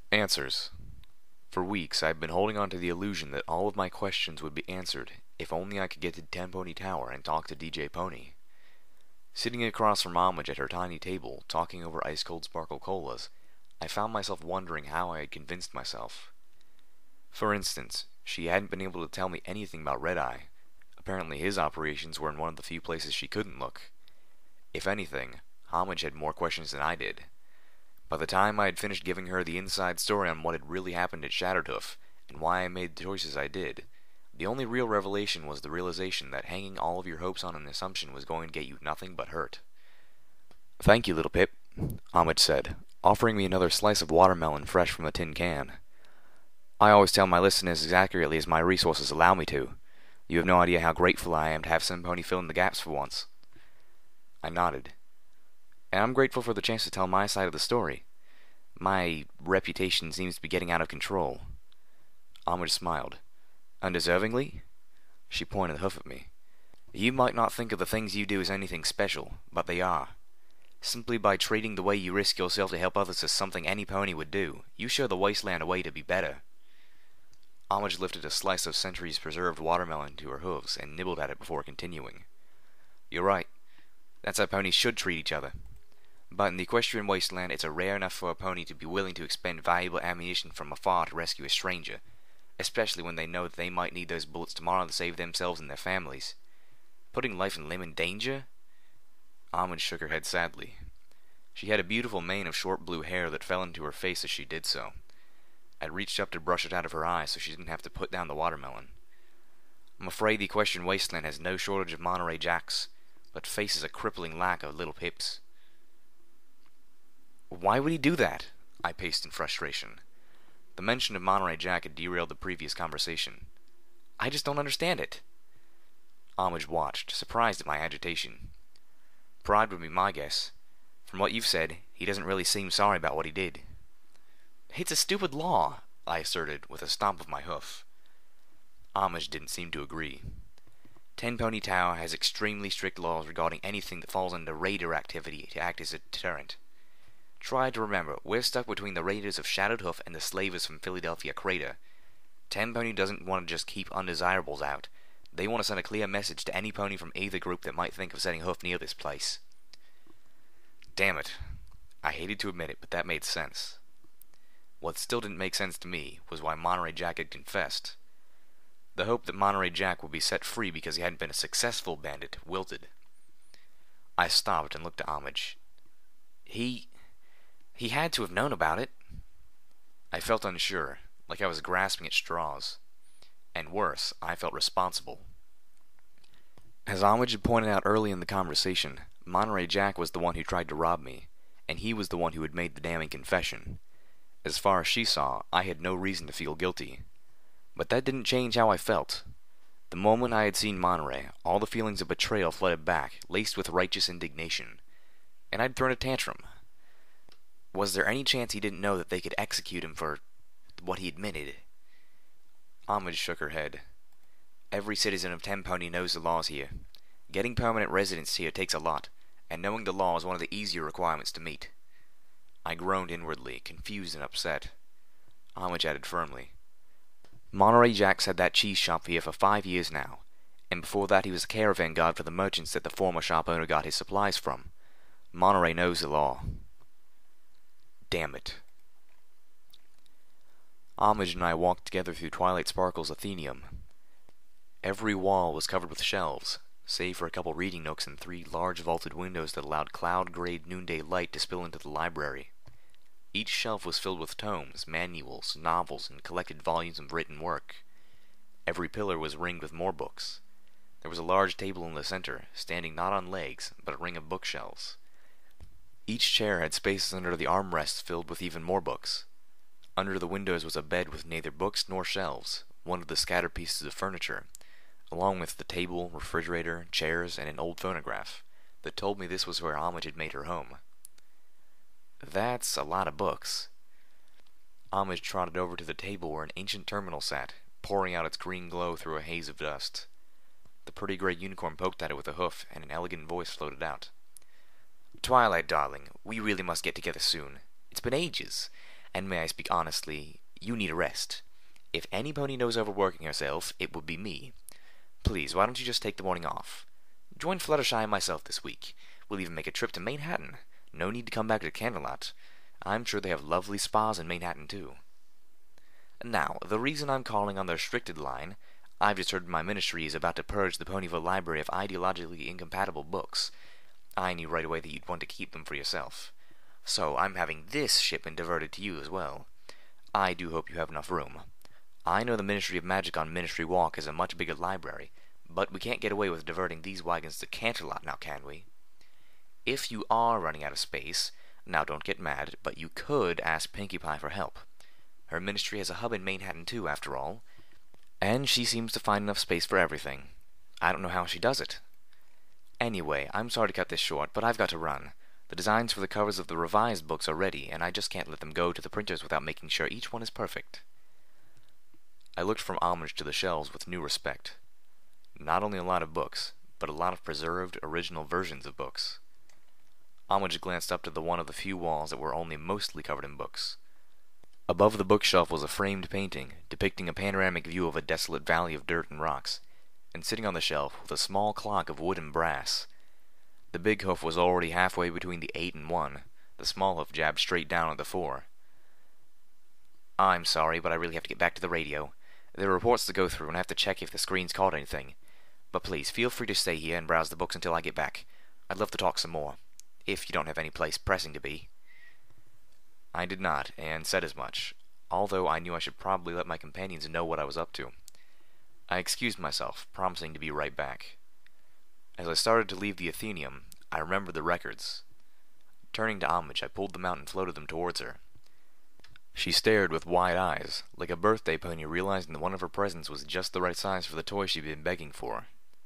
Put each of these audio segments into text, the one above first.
Answers. For weeks, I've been holding on to the illusion that all of my questions would be answered if only I could get to Ten Pony Tower and talk to DJ Pony. Sitting across from Homage at her tiny table, talking over ice-cold sparkle colas, I found myself wondering how I had convinced myself. For instance, she hadn't been able to tell me anything about Red Eye. Apparently his operations were in one of the few places she couldn't look. If anything, Homage had more questions than I did. By the time I had finished giving her the inside story on what had really happened at Shattered Hoof, and why I made the choices I did, the only real revelation was the realization that hanging all of your hopes on an assumption was going to get you nothing but hurt. "Thank you, little Pip," Homage said, offering me another slice of watermelon fresh from a tin can. "I always tell my listeners as accurately as my resources allow me to. You have no idea how grateful I am to have some pony fill in the gaps for once." I nodded. "And I'm grateful for the chance to tell my side of the story. My reputation seems to be getting out of control." Homage smiled. "Undeservingly?" She pointed the hoof at me. "You might not think of the things you do as anything special, but they are. Simply by treating the way you risk yourself to help others as something any pony would do, you show the wasteland a way to be better." Homage lifted a slice of centuries-preserved watermelon to her hooves and nibbled at it before continuing. "You're right. That's how ponies should treat each other. But in the equestrian wasteland, it's rare enough for a pony to be willing to expend valuable ammunition from afar to rescue a stranger, especially when they know that they might need those bullets tomorrow to save themselves and their families. Putting life and limb in danger?" Homage shook her head sadly. She had a beautiful mane of short blue hair that fell into her face as she did so. I reached up to brush it out of her eyes so she didn't have to put down the watermelon. "I'm afraid the equestrian wasteland has no shortage of Monterey Jacks, but faces a crippling lack of little Pips." "Why would he do that?" I paced in frustration. The mention of Monterey Jack had derailed the previous conversation. "I just don't understand it." Homage watched, surprised at my agitation. "Pride would be my guess. From what you've said, he doesn't really seem sorry about what he did." "It's a stupid law," I asserted, with a stomp of my hoof. Homage didn't seem to agree. Ten Pony Tower has extremely strict laws regarding anything that falls under raider activity to act as a deterrent. Try to remember, we're stuck between the raiders of Shattered Hoof and the slavers from Philadelphia Crater. Ten Pony doesn't want to just keep undesirables out. They want to send a clear message to any pony from either group that might think of setting hoof near this place. Damn it. I hated to admit it, but that made sense. What still didn't make sense to me was why Monterey Jack had confessed. The hope that Monterey Jack would be set free because he hadn't been a successful bandit wilted. I stopped and looked at Homage. He had to have known about it." I felt unsure, like I was grasping at straws. And worse, I felt responsible. As Homage had pointed out early in the conversation, Monterey Jack was the one who tried to rob me, and he was the one who had made the damning confession. As far as she saw, I had no reason to feel guilty. But that didn't change how I felt. The moment I had seen Monterey, all the feelings of betrayal flooded back, laced with righteous indignation. And I'd thrown a tantrum. Was there any chance he didn't know that they could execute him for what he admitted? Homage shook her head. "Every citizen of Ten Pony knows the laws here. Getting permanent residence here takes a lot, and knowing the law is one of the easier requirements to meet." I groaned inwardly, confused and upset. Homage added firmly, "Monterey Jack's had that cheese shop here for 5 years now, and before that he was a caravan guard for the merchants that the former shop owner got his supplies from. Monterey knows the law." Damn it. Homage and I walked together through Twilight Sparkle's Athenaeum. Every wall was covered with shelves, save for a couple reading nooks and 3 large vaulted windows that allowed cloud-grayed noonday light to spill into the library. Each shelf was filled with tomes, manuals, novels, and collected volumes of written work. Every pillar was ringed with more books. There was a large table in the center, standing not on legs, but a ring of bookshelves. Each chair had spaces under the armrests filled with even more books. Under the windows was a bed with neither books nor shelves, one of the scattered pieces of furniture, along with the table, refrigerator, chairs, and an old phonograph, that told me this was where Homage had made her home. "That's a lot of books." Homage trotted over to the table where an ancient terminal sat, pouring out its green glow through a haze of dust. The pretty gray unicorn poked at it with a hoof, and an elegant voice floated out. "Twilight, darling, we really must get together soon. It's been ages, and may I speak honestly, you need a rest. If any pony knows overworking herself, it would be me. Please, why don't you just take the morning off? Join Fluttershy and myself this week. We'll even make a trip to Manhattan. No need to come back to Canterlot. I'm sure they have lovely spas in Manhattan, too. Now, the reason I'm calling on the restricted line, I've just heard my ministry is about to purge the Ponyville library of ideologically incompatible books. I knew right away that you'd want to keep them for yourself. So I'm having this shipment diverted to you as well. I do hope you have enough room. I know the Ministry of Magic on Ministry Walk is a much bigger library, but we can't get away with diverting these wagons to Canterlot now, can we? If you are running out of space, now don't get mad, but you could ask Pinkie Pie for help. Her ministry has a hub in Manhattan too, after all, and she seems to find enough space for everything. I don't know how she does it. Anyway, I'm sorry to cut this short, but I've got to run. The designs for the covers of the revised books are ready, and I just can't let them go to the printers without making sure each one is perfect. I looked from Homage to the shelves with new respect. Not only a lot of books, but a lot of preserved, original versions of books. Homage glanced up to the one of the few walls that were only mostly covered in books. Above the bookshelf was a framed painting, depicting a panoramic view of a desolate valley of dirt and rocks, and sitting on the shelf was a small clock of wood and brass. The big hoof was already halfway between the 8 and 1. The small hoof jabbed straight down at the 4. I'm sorry, but I really have to get back to the radio. There are reports to go through, and I have to check if the screen's caught anything. But please, feel free to stay here and browse the books until I get back. I'd love to talk some more, if you don't have any place pressing to be. I did not, and said as much, although I knew I should probably let my companions know what I was up to. I excused myself, promising to be right back. As I started to leave the Athenaeum, I remembered the records. Turning to Homage, I pulled them out and floated them towards her. She stared with wide eyes, like a birthday pony realizing that one of her presents was just the right size for the toy she'd been begging for.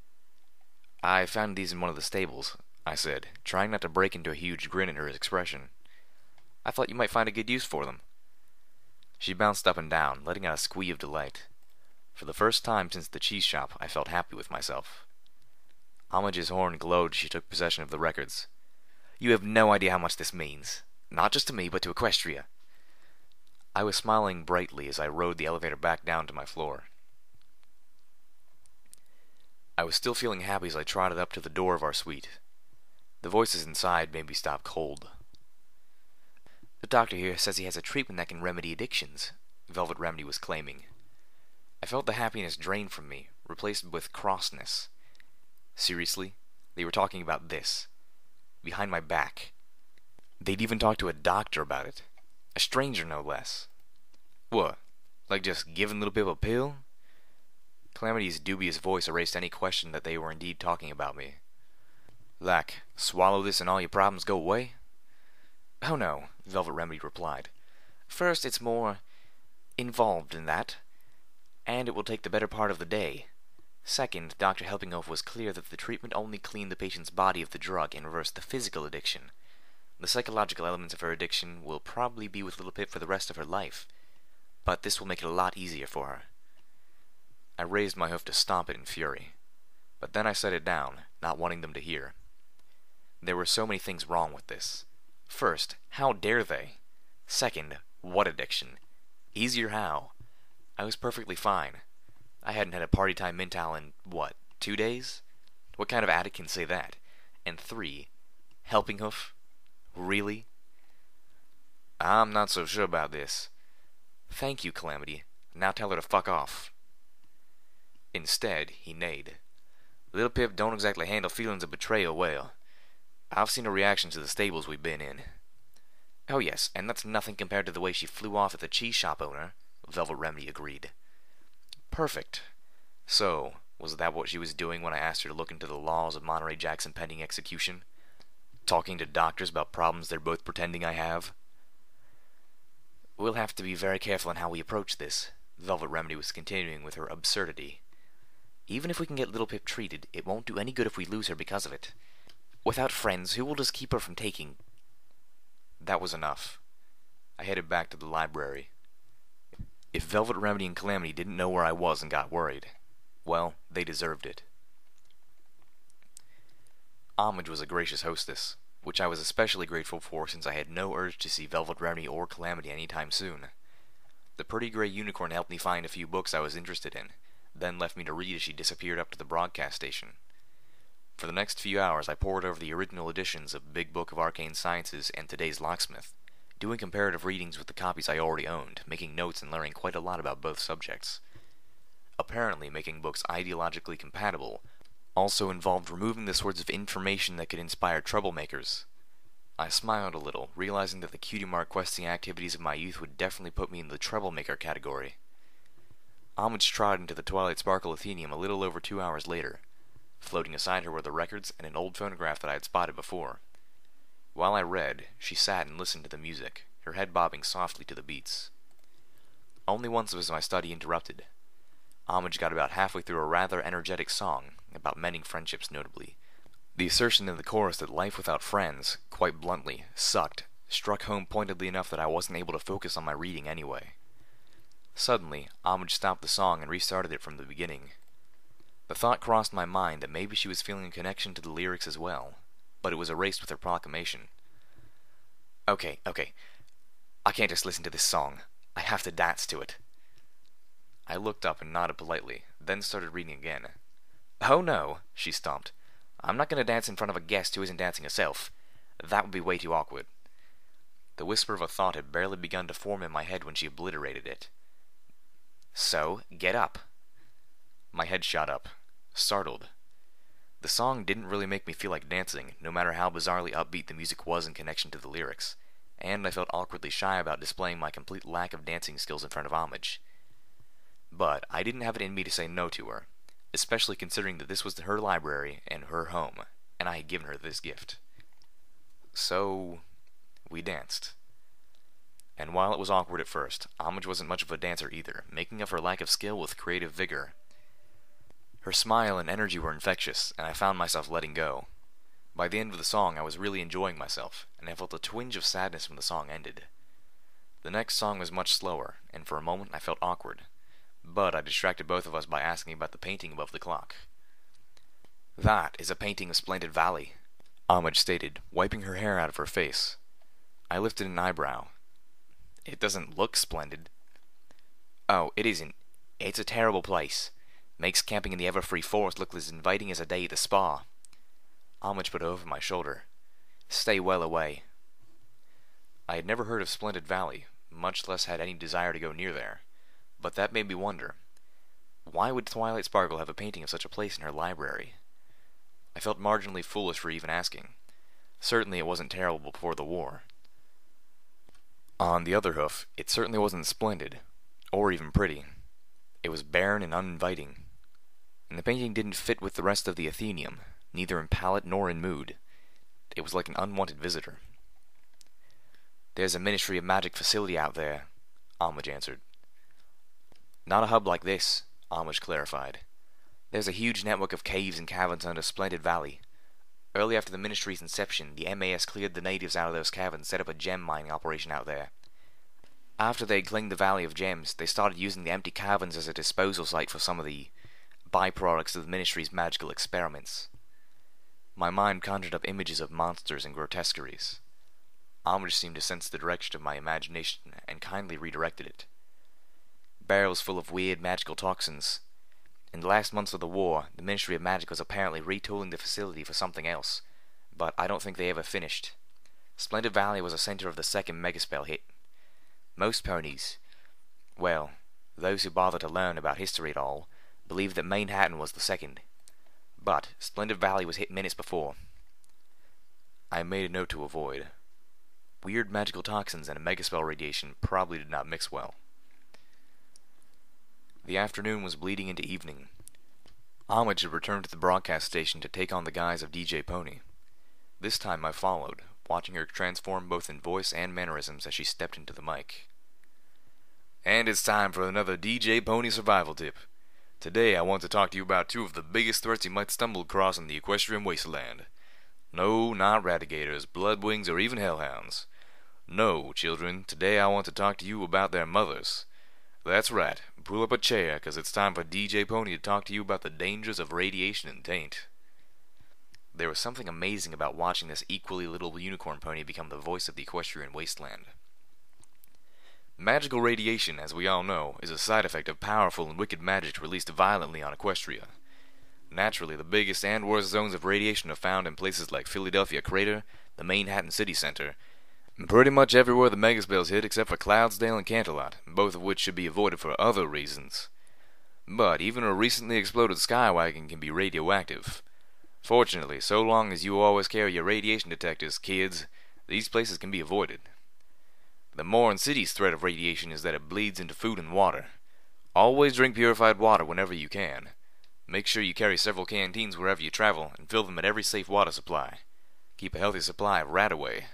I found these in one of the stables, I said, trying not to break into a huge grin at her expression. I thought you might find a good use for them. She bounced up and down, letting out a squeak of delight. For the first time since the cheese shop, I felt happy with myself. Homage's horn glowed as she took possession of the records. You have no idea how much this means. Not just to me, but to Equestria. I was smiling brightly as I rode the elevator back down to my floor. I was still feeling happy as I trotted up to the door of our suite. The voices inside made me stop cold. The doctor here says he has a treatment that can remedy addictions, Velvet Remedy was claiming. I felt the happiness drain from me, replaced with crossness. Seriously? They were talking about this. Behind my back. They'd even talked to a doctor about it. A stranger, no less. What? Like just giving little people a pill? Calamity's dubious voice erased any question that they were indeed talking about me. Like, swallow this and all your problems go away? Oh no, Velvet Remedy replied. First, it's more involved than that, and it will take the better part of the day. Second, Dr. Helpinghoff was clear that the treatment only cleaned the patient's body of the drug and reversed the physical addiction. The psychological elements of her addiction will probably be with Little Pip for the rest of her life, but this will make it a lot easier for her. I raised my hoof to stomp it in fury, but then I set it down, not wanting them to hear. There were so many things wrong with this. First, how dare they? Second, what addiction? Easier how? I was perfectly fine. I hadn't had a party time mental in, 2 days? What kind of addict can say that? And 3, Helpinghoof? Really? I'm not so sure about this. Thank you, Calamity. Now tell her to fuck off. Instead, he neighed. Little Pip don't exactly handle feelings of betrayal well. I've seen her reaction to the stables we've been in. Oh yes, and that's nothing compared to the way she flew off at the cheese shop owner, Velvet Remedy agreed. Perfect. So, was that what she was doing when I asked her to look into the laws of Monterey Jackson pending execution? Talking to doctors about problems they're both pretending I have? We'll have to be very careful in how we approach this, Velvet Remedy was continuing with her absurdity. Even if we can get Little Pip treated, it won't do any good if we lose her because of it. Without friends, who will just keep her from taking... That was enough. I headed back to the library. If Velvet Remedy and Calamity didn't know where I was and got worried, well, they deserved it. Homage was a gracious hostess. which I was especially grateful for since I had no urge to see Velvet Remedy or Calamity anytime soon. The Pretty Gray Unicorn helped me find a few books I was interested in, then left me to read as she disappeared up to the broadcast station. For the next few hours I pored over the original editions of Big Book of Arcane Sciences and Today's Locksmith, doing comparative readings with the copies I already owned, making notes and learning quite a lot about both subjects. Apparently, making books ideologically compatible also involved removing the sorts of information that could inspire troublemakers. I smiled a little, realizing that the Cutie Mark questing activities of my youth would definitely put me in the troublemaker category. Homage trotted into the Twilight Sparkle Athenaeum a little over 2 hours later. Floating aside her were the records and an old phonograph that I had spotted before. While I read, she sat and listened to the music, her head bobbing softly to the beats. Only once was my study interrupted. Homage got about halfway through a rather energetic song, about mending friendships notably. The assertion in the chorus that life without friends, quite bluntly, sucked, struck home pointedly enough that I wasn't able to focus on my reading anyway. Suddenly, Homage stopped the song and restarted it from the beginning. The thought crossed my mind that maybe she was feeling a connection to the lyrics as well, but it was erased with her proclamation. Okay, I can't just listen to this song. I have to dance to it. I looked up and nodded politely, then started reading again. Oh no, she stomped. I'm not going to dance in front of a guest who isn't dancing herself. That would be way too awkward. The whisper of a thought had barely begun to form in my head when she obliterated it. So, get up. My head shot up, startled. The song didn't really make me feel like dancing, no matter how bizarrely upbeat the music was in connection to the lyrics, and I felt awkwardly shy about displaying my complete lack of dancing skills in front of Homage. But I didn't have it in me to say no to her, especially considering that this was her library and her home, and I had given her this gift. So, we danced. And while it was awkward at first, Homage wasn't much of a dancer either, making up her lack of skill with creative vigor. Her smile and energy were infectious, and I found myself letting go. By the end of the song, I was really enjoying myself, and I felt a twinge of sadness when the song ended. The next song was much slower, and for a moment I felt awkward, but I distracted both of us by asking about the painting above the clock. That is a painting of Splendid Valley, Homage stated, wiping her hair out of her face. I lifted an eyebrow. It doesn't look splendid. Oh, it isn't. It's a terrible place. Makes camping in the Everfree Forest look as inviting as a day at the spa. Homage put over my shoulder. Stay well away. I had never heard of Splendid Valley, much less had any desire to go near there. But that made me wonder. Why would Twilight Sparkle have a painting of such a place in her library? I felt marginally foolish for even asking. Certainly it wasn't terrible before the war. On the other hoof, it certainly wasn't splendid, or even pretty. It was barren and uninviting. And the painting didn't fit with the rest of the Athenaeum, neither in palette nor in mood. It was like an unwanted visitor. There's a Ministry of Magic facility out there, Homage answered. Not a hub like this, Homage clarified. There's a huge network of caves and caverns under Splendid Valley. Early after the Ministry's inception, the MAS cleared the natives out of those caverns and set up a gem mining operation out there. After they claimed the Valley of Gems, they started using the empty caverns as a disposal site for some of the byproducts of the Ministry's magical experiments. My mind conjured up images of monsters and grotesqueries. Homage seemed to sense the direction of my imagination and kindly redirected it. Barrels full of weird magical toxins. In the last months of the war, the Ministry of Magic was apparently retooling the facility for something else, but I don't think they ever finished. Splendid Valley was a center of the second megaspell hit. Most ponies, well, those who bother to learn about history at all, believe that Manhattan was the second. But Splendid Valley was hit minutes before. I made a note to avoid. Weird magical toxins and a megaspell radiation probably did not mix well. The afternoon was bleeding into evening. Homage had returned to the broadcast station to take on the guise of DJ Pony. This time I followed, watching her transform both in voice and mannerisms as she stepped into the mic. And it's time for another DJ Pony survival tip. Today I want to talk to you about two of the biggest threats you might stumble across in the equestrian wasteland. No, not ratigators, bloodwings, or even hellhounds. No, children, today I want to talk to you about their mothers. That's right, pull up a chair, 'cause it's time for DJ Pony to talk to you about the dangers of radiation and taint. There was something amazing about watching this equally little unicorn pony become the voice of the equestrian wasteland. Magical radiation, as we all know, is a side effect of powerful and wicked magic released violently on Equestria. Naturally, the biggest and worst zones of radiation are found in places like Philadelphia Crater, the Manhattan City Center, and pretty much everywhere the megaspells hit except for Cloudsdale and Canterlot, both of which should be avoided for other reasons. But even a recently exploded Skywagon can be radioactive. Fortunately, so long as you always carry your radiation detectors, kids, these places can be avoided. The Morin City's threat of radiation is that it bleeds into food and water. Always drink purified water whenever you can. Make sure you carry several canteens wherever you travel, and fill them at every safe water supply. Keep a healthy supply of Radaway.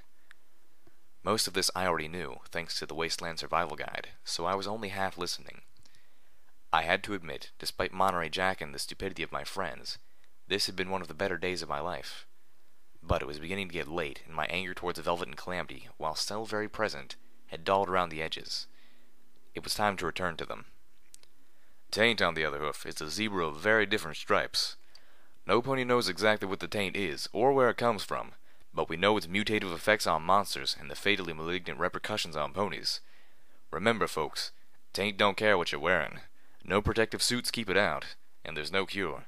Most of this I already knew, thanks to the Wasteland Survival Guide, so I was only half listening. I had to admit, despite Monterey Jack and the stupidity of my friends, this had been one of the better days of my life. But it was beginning to get late, and my anger towards Velvet and Calamity, while still very present, had dulled around the edges. It was time to return to them. Taint, on the other hoof, is a zebra of very different stripes. No pony knows exactly what the taint is, or where it comes from, but we know its mutative effects on monsters and the fatally malignant repercussions on ponies. Remember, folks, taint don't care what you're wearing. No protective suits keep it out, and there's no cure.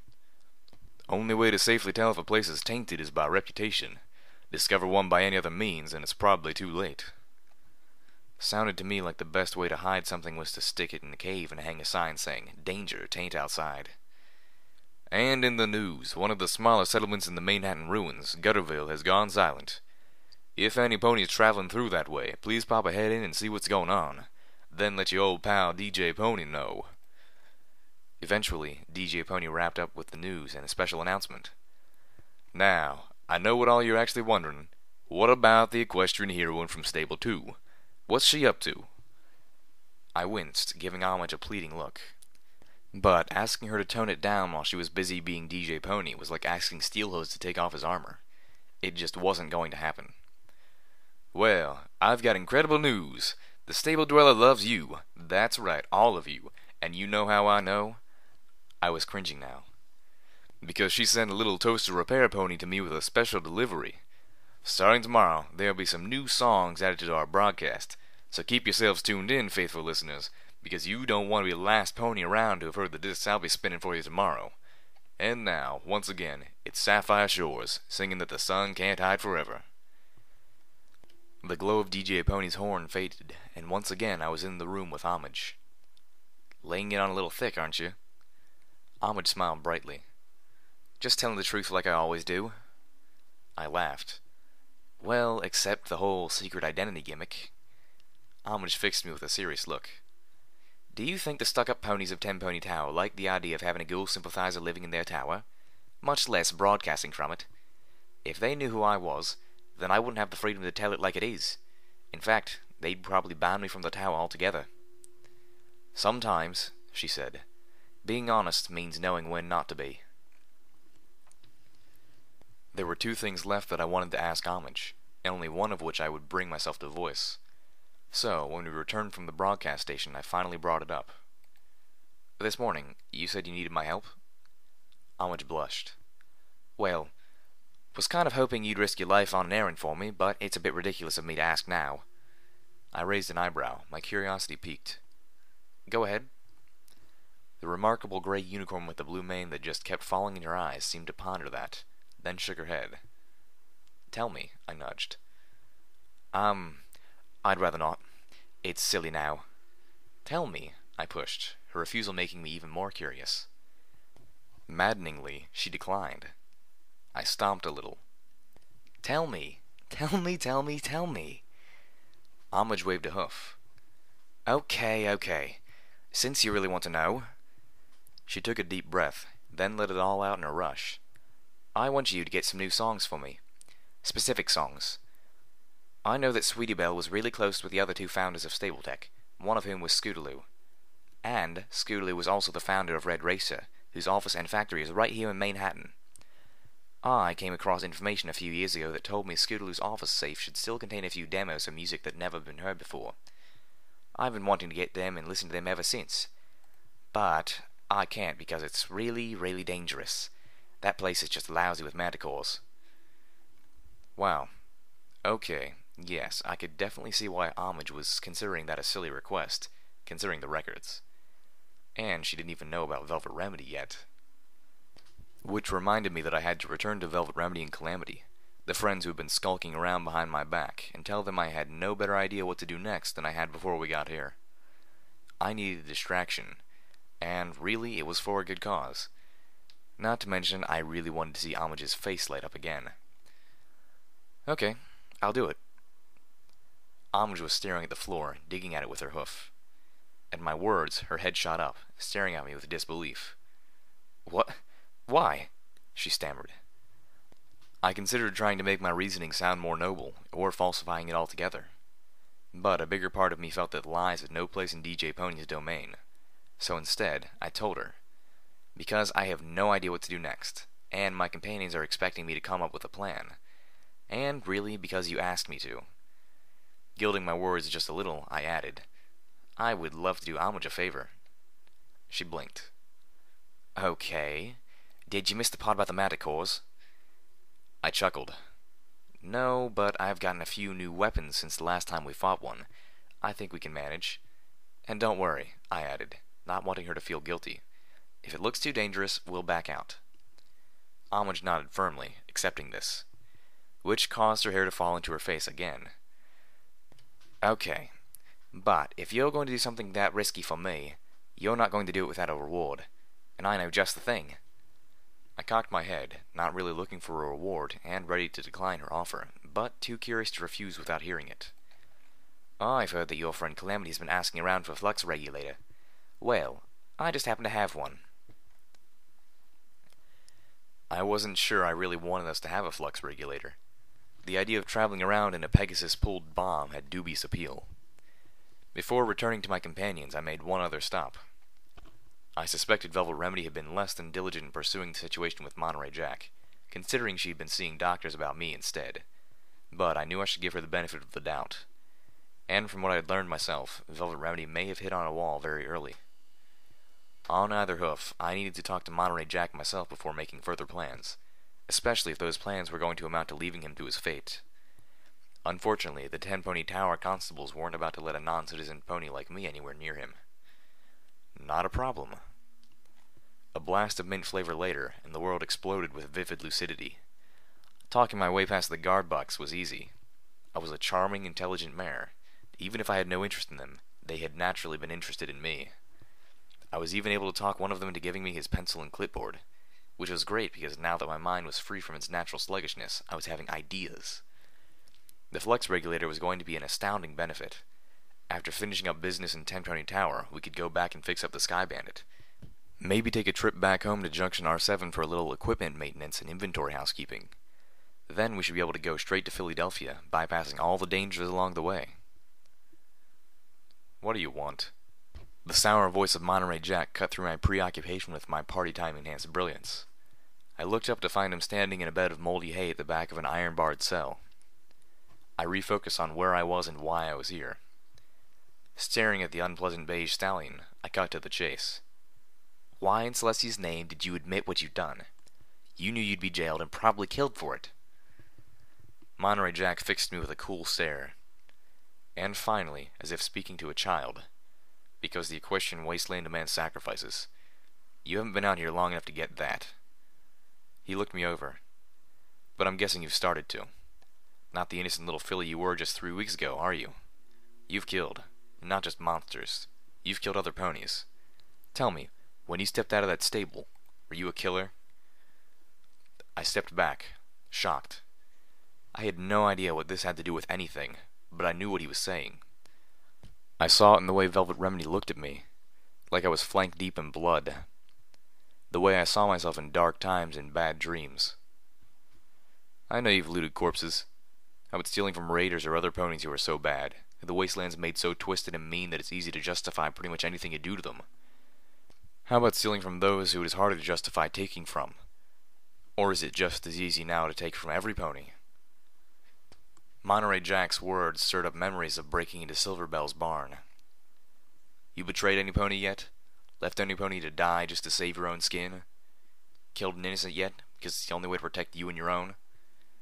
Only way to safely tell if a place is tainted is by reputation. Discover one by any other means, and it's probably too late. Sounded to me like the best way to hide something was to stick it in the cave and hang a sign saying, "Danger, taint outside." And in the news, one of the smaller settlements in the Manhattan ruins, Gutterville, has gone silent. If any pony's traveling through that way, please pop a head in and see what's going on. Then let your old pal DJ Pony know. Eventually, DJ Pony wrapped up with the news and a special announcement. Now, I know what all you're actually wondering. What about the equestrian heroine from Stable 2? What's she up to? I winced, giving Homage a pleading look. But asking her to tone it down while she was busy being DJ Pony was like asking Steelhose to take off his armor. It just wasn't going to happen. Well, I've got incredible news. The Stable Dweller loves you. That's right, all of you. And you know how I know? I was cringing now. Because she sent a little toaster repair pony to me with a special delivery. Starting tomorrow, there'll be some new songs added to our broadcast, so keep yourselves tuned in, faithful listeners, because you don't want to be the last pony around to have heard the discs I'll be spinning for you tomorrow. And now, once again, it's Sapphire Shores, singing that the sun can't hide forever. The glow of DJ Pony's horn faded, and once again I was in the room with Homage. Laying it on a little thick, aren't you? Homage smiled brightly. Just telling the truth like I always do. I laughed. Well, except the whole secret identity gimmick. Homage fixed me with a serious look. Do you think the stuck-up ponies of Tenpony Tower like the idea of having a ghoul sympathizer living in their tower? Much less broadcasting from it. If they knew who I was, then I wouldn't have the freedom to tell it like it is. In fact, they'd probably ban me from the tower altogether. Sometimes, she said, being honest means knowing when not to be. There were two things left that I wanted to ask Homage, and only one of which I would bring myself to voice. So, when we returned from the broadcast station, I finally brought it up. This morning, you said you needed my help? Homage blushed. Well, was kind of hoping you'd risk your life on an errand for me, but it's a bit ridiculous of me to ask now. I raised an eyebrow, my curiosity piqued. Go ahead. The remarkable gray unicorn with the blue mane that just kept falling in her eyes seemed to ponder that, then shook her head. Tell me, I nudged. I'd rather not. It's silly now. Tell me, I pushed, her refusal making me even more curious. Maddeningly, she declined. I stomped a little. Tell me. Tell me, tell me, tell me. Homage waved a hoof. Okay. Since you really want to know. She took a deep breath, then let it all out in a rush. I want you to get some new songs for me. Specific songs. I know that Sweetie Belle was really close with the other two founders of Stabletech, one of whom was Scootaloo. And Scootaloo was also the founder of Red Racer, whose office and factory is right here in Manhattan. I came across information a few years ago that told me Scootaloo's office safe should still contain a few demos of music that never been heard before. I've been wanting to get them and listen to them ever since. But I can't because it's really, really dangerous. That place is just lousy with manticores. Wow. Okay. Yes, I could definitely see why Homage was considering that a silly request, considering the records. And she didn't even know about Velvet Remedy yet. Which reminded me that I had to return to Velvet Remedy and Calamity, the friends who had been skulking around behind my back, and tell them I had no better idea what to do next than I had before we got here. I needed a distraction, and really it was for a good cause. Not to mention, I really wanted to see Homage's face light up again. Okay, I'll do it. Homage was staring at the floor, digging at it with her hoof. At my words, her head shot up, staring at me with disbelief. What? Why? She stammered. I considered trying to make my reasoning sound more noble, or falsifying it altogether. But a bigger part of me felt that lies had no place in DJ Pony's domain. So instead, I told her. Because I have no idea what to do next, and my companions are expecting me to come up with a plan. And really, because you asked me to. Gilding my words just a little, I added, I would love to do Homage a favor. She blinked. Okay. Did you miss the part about the Manticores? I chuckled. No, but I've gotten a few new weapons since the last time we fought one. I think we can manage. And don't worry, I added, not wanting her to feel guilty. If it looks too dangerous, we'll back out. Homage nodded firmly, accepting this, which caused her hair to fall into her face again. Okay, but if you're going to do something that risky for me, you're not going to do it without a reward, and I know just the thing. I cocked my head, not really looking for a reward, and ready to decline her offer, but too curious to refuse without hearing it. I've heard that your friend Calamity's been asking around for a flux regulator. Well, I just happen to have one. I wasn't sure I really wanted us to have a flux regulator. The idea of traveling around in a Pegasus-pulled bomb had dubious appeal. Before returning to my companions, I made one other stop. I suspected Velvet Remedy had been less than diligent in pursuing the situation with Monterey Jack, considering she'd been seeing doctors about me instead. But I knew I should give her the benefit of the doubt. And from what I had learned myself, Velvet Remedy may have hit on a wall very early. On either hoof, I needed to talk to Monterey Jack myself before making further plans, especially if those plans were going to amount to leaving him to his fate. Unfortunately, the Tenpony Tower constables weren't about to let a non-citizen pony like me anywhere near him. Not a problem. A blast of mint flavor later, and the world exploded with vivid lucidity. Talking my way past the guard bucks was easy. I was a charming, intelligent mare. Even if I had no interest in them, they had naturally been interested in me. I was even able to talk one of them into giving me his pencil and clipboard, which was great because now that my mind was free from its natural sluggishness, I was having ideas. The flux regulator was going to be an astounding benefit. After finishing up business in Tenpony Tower, we could go back and fix up the Sky Bandit. Maybe take a trip back home to Junction R7 for a little equipment maintenance and inventory housekeeping. Then we should be able to go straight to Philadelphia, bypassing all the dangers along the way. What do you want? The sour voice of Monterey Jack cut through my preoccupation with my party time enhanced brilliance. I looked up to find him standing in a bed of moldy hay at the back of an iron-barred cell. I refocused on where I was and why I was here. Staring at the unpleasant beige stallion, I cut to the chase. Why in Celestia's name did you admit what you'd done? You knew you'd be jailed and probably killed for it. Monterey Jack fixed me with a cool stare. And finally, as if speaking to a child, because the Equestrian Wasteland demands sacrifices. You haven't been out here long enough to get that. He looked me over. But I'm guessing you've started to. Not the innocent little filly you were just 3 weeks ago, are you? You've killed. And not just monsters. You've killed other ponies. Tell me, when you stepped out of that stable, were you a killer? I stepped back, shocked. I had no idea what this had to do with anything, but I knew what he was saying. I saw it in the way Velvet Remedy looked at me, like I was flank deep in blood. The way I saw myself in dark times and bad dreams. I know you've looted corpses. How about stealing from raiders or other ponies who are so bad, and the wasteland's made so twisted and mean that it's easy to justify pretty much anything you do to them? How about stealing from those who it is harder to justify taking from? Or is it just as easy now to take from every pony? Monterey Jack's words stirred up memories of breaking into Silverbell's barn. You betrayed any pony yet? Left any pony to die just to save your own skin? Killed an innocent yet, because it's the only way to protect you and your own?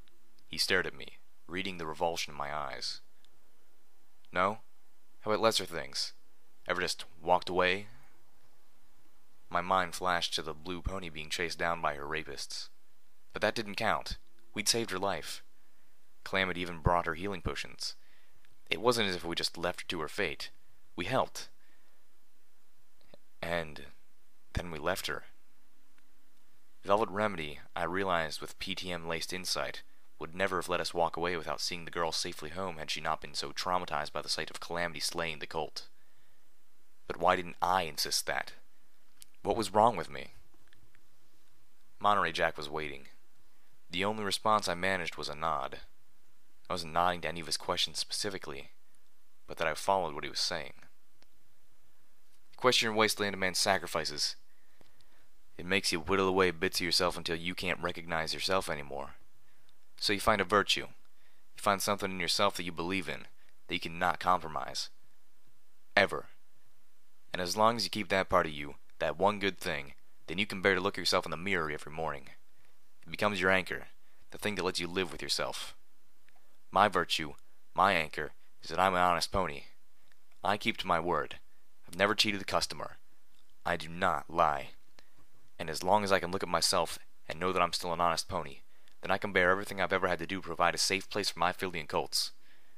He stared at me, reading the revulsion in my eyes. No? How about lesser things? Ever just walked away? My mind flashed to the blue pony being chased down by her rapists. But that didn't count. We'd saved her life. Clam had even brought her healing potions. It wasn't as if we just left her to her fate. We helped. And then we left her. Velvet Remedy, I realized with PTM-laced insight, would never have let us walk away without seeing the girl safely home had she not been so traumatized by the sight of Calamity slaying the cult. But why didn't I insist that? What was wrong with me? Monterey Jack was waiting. The only response I managed was a nod. I wasn't nodding to any of his questions specifically, but that I followed what he was saying. Question your wasteland demands sacrifices. It makes you whittle away bits of yourself until you can't recognize yourself anymore. So you find a virtue. You find something in yourself that you believe in, that you cannot compromise. Ever. And as long as you keep that part of you, that one good thing, then you can bear to look at yourself in the mirror every morning. It becomes your anchor, the thing that lets you live with yourself. My virtue, my anchor, is that I'm an honest pony. I keep to my word. I've never cheated the customer. I do not lie. And as long as I can look at myself and know that I'm still an honest pony, then I can bear everything I've ever had to do to provide a safe place for my Filian colts.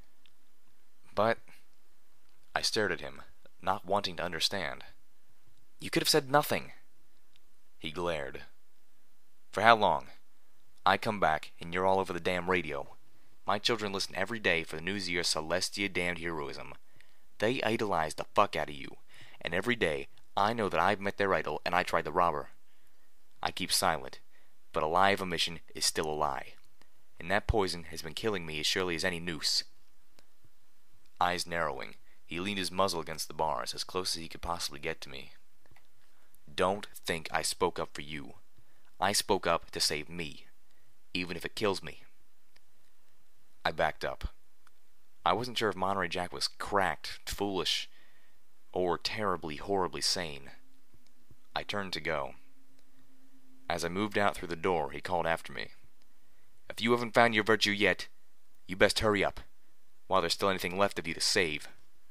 But I stared at him, not wanting to understand. You could have said nothing. He glared. For how long? I come back, and you're all over the damn radio. My children listen every day for the news of your Celestia damned heroism. They idolize the fuck out of you, and every day I know that I've met their idol and I tried to rob her. I keep silent, but a lie of omission is still a lie, and that poison has been killing me as surely as any noose. Eyes narrowing, he leaned his muzzle against the bars as close as he could possibly get to me. Don't think I spoke up for you. I spoke up to save me, even if it kills me. I backed up. I wasn't sure if Monterey Jack was cracked, foolish, or terribly, horribly sane. I turned to go. As I moved out through the door, he called after me. If you haven't found your virtue yet, you best hurry up, while there's still anything left of you to save.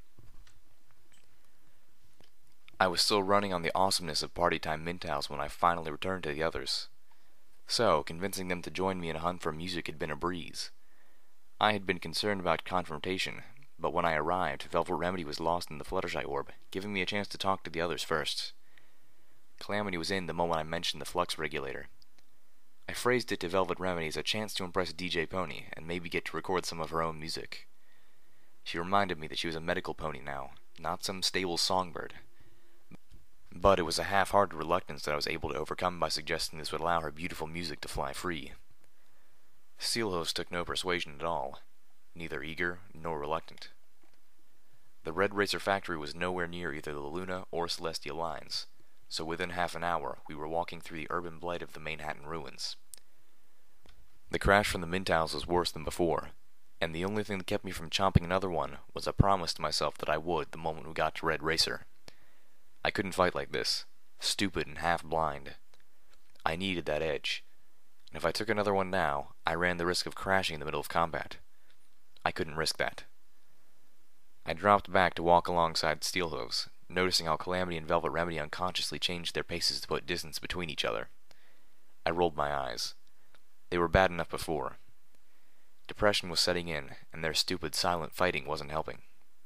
I was still running on the awesomeness of Party Time Minthouse when I finally returned to the others. So, convincing them to join me in a hunt for music had been a breeze. I had been concerned about confrontation, but when I arrived, Velvet Remedy was lost in the Fluttershy orb, giving me a chance to talk to the others first. Calamity was in the moment I mentioned the flux regulator. I phrased it to Velvet Remedy as a chance to impress DJ Pony and maybe get to record some of her own music. She reminded me that she was a medical pony now, not some stable songbird. But it was a half-hearted reluctance that I was able to overcome by suggesting this would allow her beautiful music to fly free. Steelhooves took no persuasion at all, neither eager nor reluctant. The Red Racer factory was nowhere near either the Luna or Celestia lines, so within half an hour we were walking through the urban blight of the Manhattan ruins. The crash from the Minthouse was worse than before, and the only thing that kept me from chomping another one was a promise to myself that I would the moment we got to Red Racer. I couldn't fight like this, stupid and half-blind. I needed that edge, and if I took another one now, I ran the risk of crashing in the middle of combat. I couldn't risk that. I dropped back to walk alongside Steelhooves, noticing how Calamity and Velvet Remedy unconsciously changed their paces to put distance between each other. I rolled my eyes. They were bad enough before. Depression was setting in, and their stupid, silent fighting wasn't helping.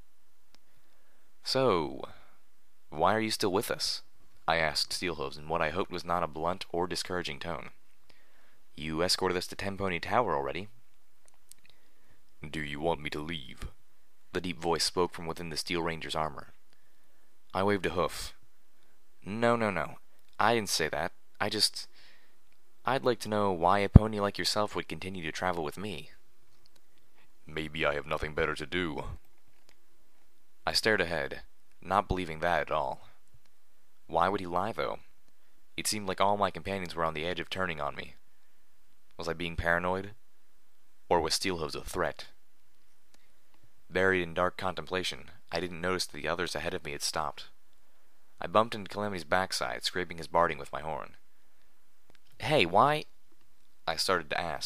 So, why are you still with us? I asked Steelhooves in what I hoped was not a blunt or discouraging tone. You escorted us to Tenpony Tower already. Do you want me to leave? The deep voice spoke from within the Steel Ranger's armor. I waved a hoof. No. I didn't say that. I'd like to know why a pony like yourself would continue to travel with me. Maybe I have nothing better to do. I stared ahead, not believing that at all. Why would he lie, though? It seemed like all my companions were on the edge of turning on me. Was I being paranoid? Or was Steelhooves a threat? Buried in dark contemplation, I didn't notice that the others ahead of me had stopped. I bumped into Calamity's backside, scraping his barding with my horn. Hey, why? I started to ask.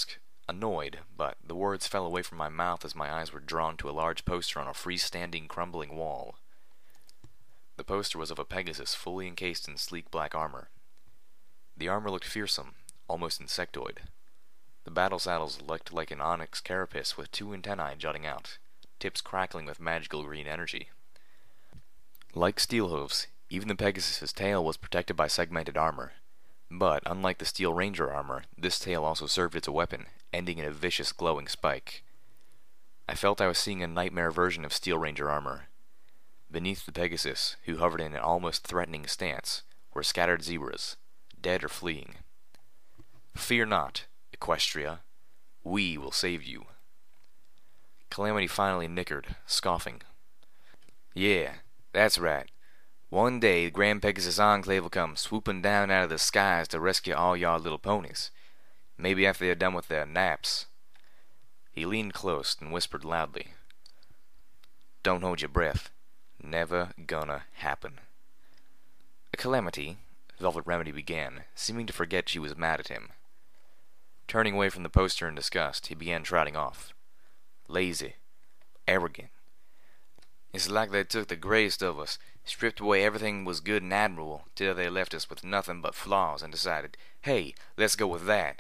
annoyed, but the words fell away from my mouth as my eyes were drawn to a large poster on a freestanding, crumbling wall. The poster was of a Pegasus fully encased in sleek black armor. The armor looked fearsome, almost insectoid. The battle saddles looked like an onyx carapace with two antennae jutting out, tips crackling with magical green energy. Like steel hooves, even the Pegasus's tail was protected by segmented armor. But, unlike the Steel Ranger armor, this tail also served as a weapon, ending in a vicious glowing spike. I felt I was seeing a nightmare version of Steel Ranger armor. Beneath the Pegasus, who hovered in an almost threatening stance, were scattered zebras, dead or fleeing. "Fear not, Equestria. We will save you." Calamity finally nickered, scoffing. "Yeah, that's right. One day the Grand Pegasus Enclave will come swooping down out of the skies to rescue all your little ponies. Maybe after they're done with their naps." He leaned close and whispered loudly. "Don't hold your breath. Never gonna happen." "Calamity," Velvet Remedy began, seeming to forget she was mad at him. Turning away from the poster in disgust, he began trotting off. "Lazy. Arrogant. It's like they took the greatest of us, stripped away everything was good and admirable, till they left us with nothing but flaws and decided, hey, let's go with that."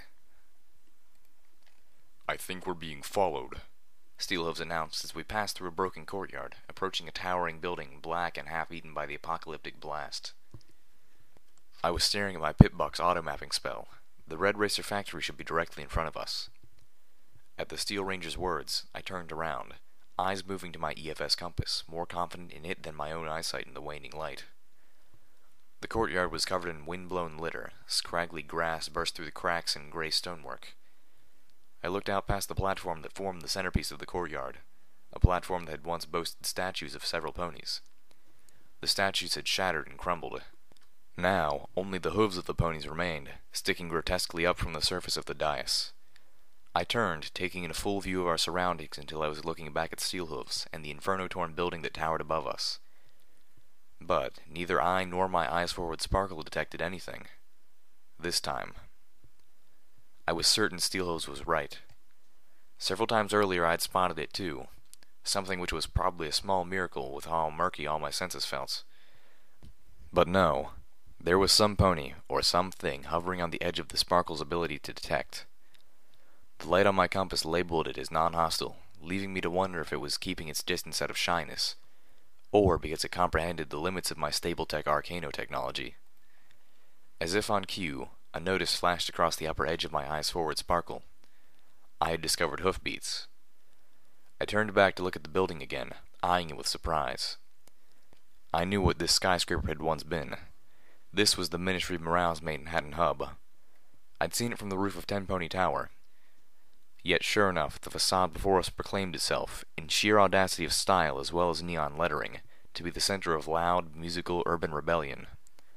"I think we're being followed," Steelhooves announced as we passed through a broken courtyard, approaching a towering building black and half-eaten by the apocalyptic blast. I was staring at my Pitbox auto-mapping spell. The Red Racer factory should be directly in front of us. At the Steel Ranger's words, I turned around, eyes moving to my EFS compass, more confident in it than my own eyesight in the waning light. The courtyard was covered in wind-blown litter. Scraggly grass burst through the cracks in gray stonework. I looked out past the platform that formed the centerpiece of the courtyard, a platform that had once boasted statues of several ponies. The statues had shattered and crumbled. Now, only the hooves of the ponies remained, sticking grotesquely up from the surface of the dais. I turned, taking in a full view of our surroundings until I was looking back at Steelhooves and the inferno-torn building that towered above us. But neither I nor my eyes-forward sparkle detected anything. This time. I was certain Steelhooves was right. Several times earlier I had spotted it too, something which was probably a small miracle with how murky all my senses felt. But no, there was some pony, or something, hovering on the edge of the sparkle's ability to detect. The light on my compass labeled it as non-hostile, leaving me to wonder if it was keeping its distance out of shyness, or because it comprehended the limits of my Stable-Tech Arcano technology. As if on cue, a notice flashed across the upper edge of my eyes-forward sparkle. I had discovered hoofbeats. I turned back to look at the building again, eyeing it with surprise. I knew what this skyscraper had once been. This was the Ministry of Morale's Manhattan hub. I'd seen it from the roof of Ten Pony Tower. Yet sure enough, the facade before us proclaimed itself, in sheer audacity of style as well as neon lettering, to be the center of loud, musical urban rebellion.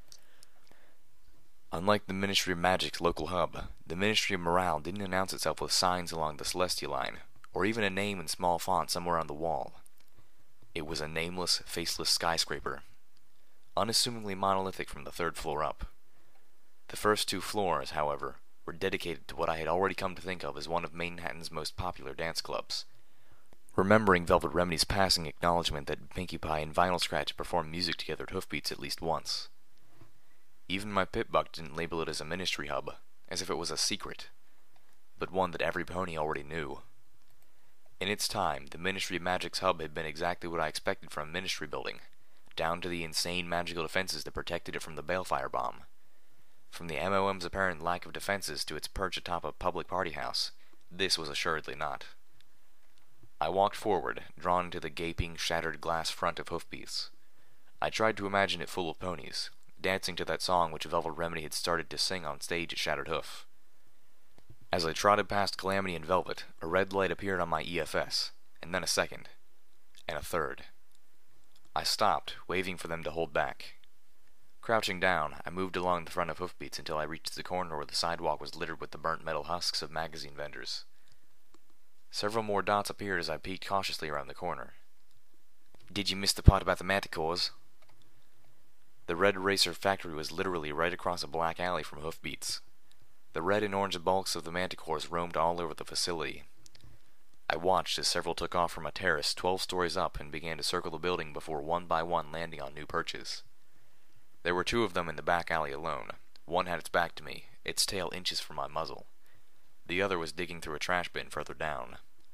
Unlike the Ministry of Magic's local hub, the Ministry of Morale didn't announce itself with signs along the Celestial line, or even a name in small font somewhere on the wall. It was a nameless, faceless skyscraper, unassumingly monolithic from the third floor up. The first two floors, however, were dedicated to what I had already come to think of as one of Manhattan's most popular dance clubs. Remembering Velvet Remedy's passing acknowledgement that Pinkie Pie and Vinyl Scratch performed music together at Hoofbeats at least once. Even my Pitbuck didn't label it as a ministry hub, as if it was a secret, but one that every pony already knew. In its time, the Ministry of Magic's hub had been exactly what I expected from a ministry building, down to the insane magical defenses that protected it from the Balefire bomb. From the MOM's apparent lack of defenses to its perch atop a public party house, this was assuredly not. I walked forward, drawn into the gaping, shattered glass front of Hoofbeats. I tried to imagine it full of ponies, dancing to that song which Velvet Remedy had started to sing on stage at Shattered Hoof. As I trotted past Calamity and Velvet, a red light appeared on my EFS, and then a second, and a third. I stopped, waving for them to hold back. Crouching down, I moved along the front of Hoofbeats until I reached the corner where the sidewalk was littered with the burnt metal husks of magazine vendors. Several more dots appeared as I peeked cautiously around the corner. "Did you miss the part about the Manticores?" The Red Racer factory was literally right across a black alley from Hoofbeats. The red and orange bulks of the manticores roamed all over the facility. I watched as several took off from a terrace 12 stories up and began to circle the building before one by one landing on new perches. There were 2 of them in the back alley alone. One had its back to me, its tail inches from my muzzle. The other was digging through a trash bin further down.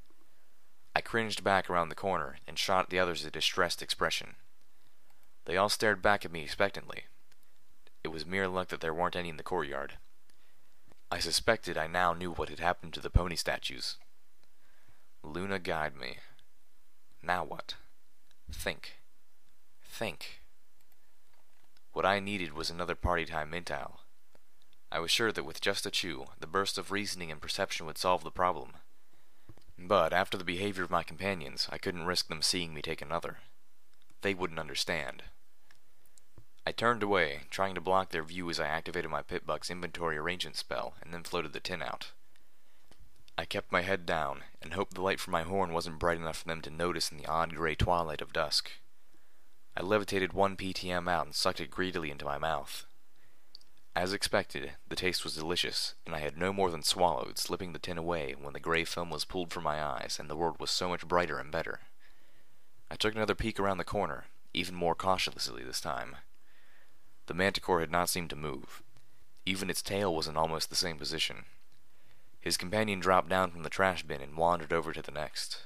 I cringed back around the corner and shot at the others a distressed expression. They all stared back at me expectantly. It was mere luck that there weren't any in the courtyard. I suspected I now knew what had happened to the pony statues. Luna, guide me. Now what? Think. Think. What I needed was another party time intel. I was sure that with just a chew, the burst of reasoning and perception would solve the problem. But after the behavior of my companions, I couldn't risk them seeing me take another. They wouldn't understand. I turned away, trying to block their view as I activated my Pip-Buck's inventory arrangement spell, and then floated the tin out. I kept my head down, and hoped the light from my horn wasn't bright enough for them to notice in the odd gray twilight of dusk. I levitated 1 PTM out and sucked it greedily into my mouth. As expected, the taste was delicious, and I had no more than swallowed, slipping the tin away when the gray film was pulled from my eyes, and the world was so much brighter and better. I took another peek around the corner, even more cautiously this time. The manticore had not seemed to move. Even its tail was in almost the same position. His companion dropped down from the trash bin and wandered over to the next.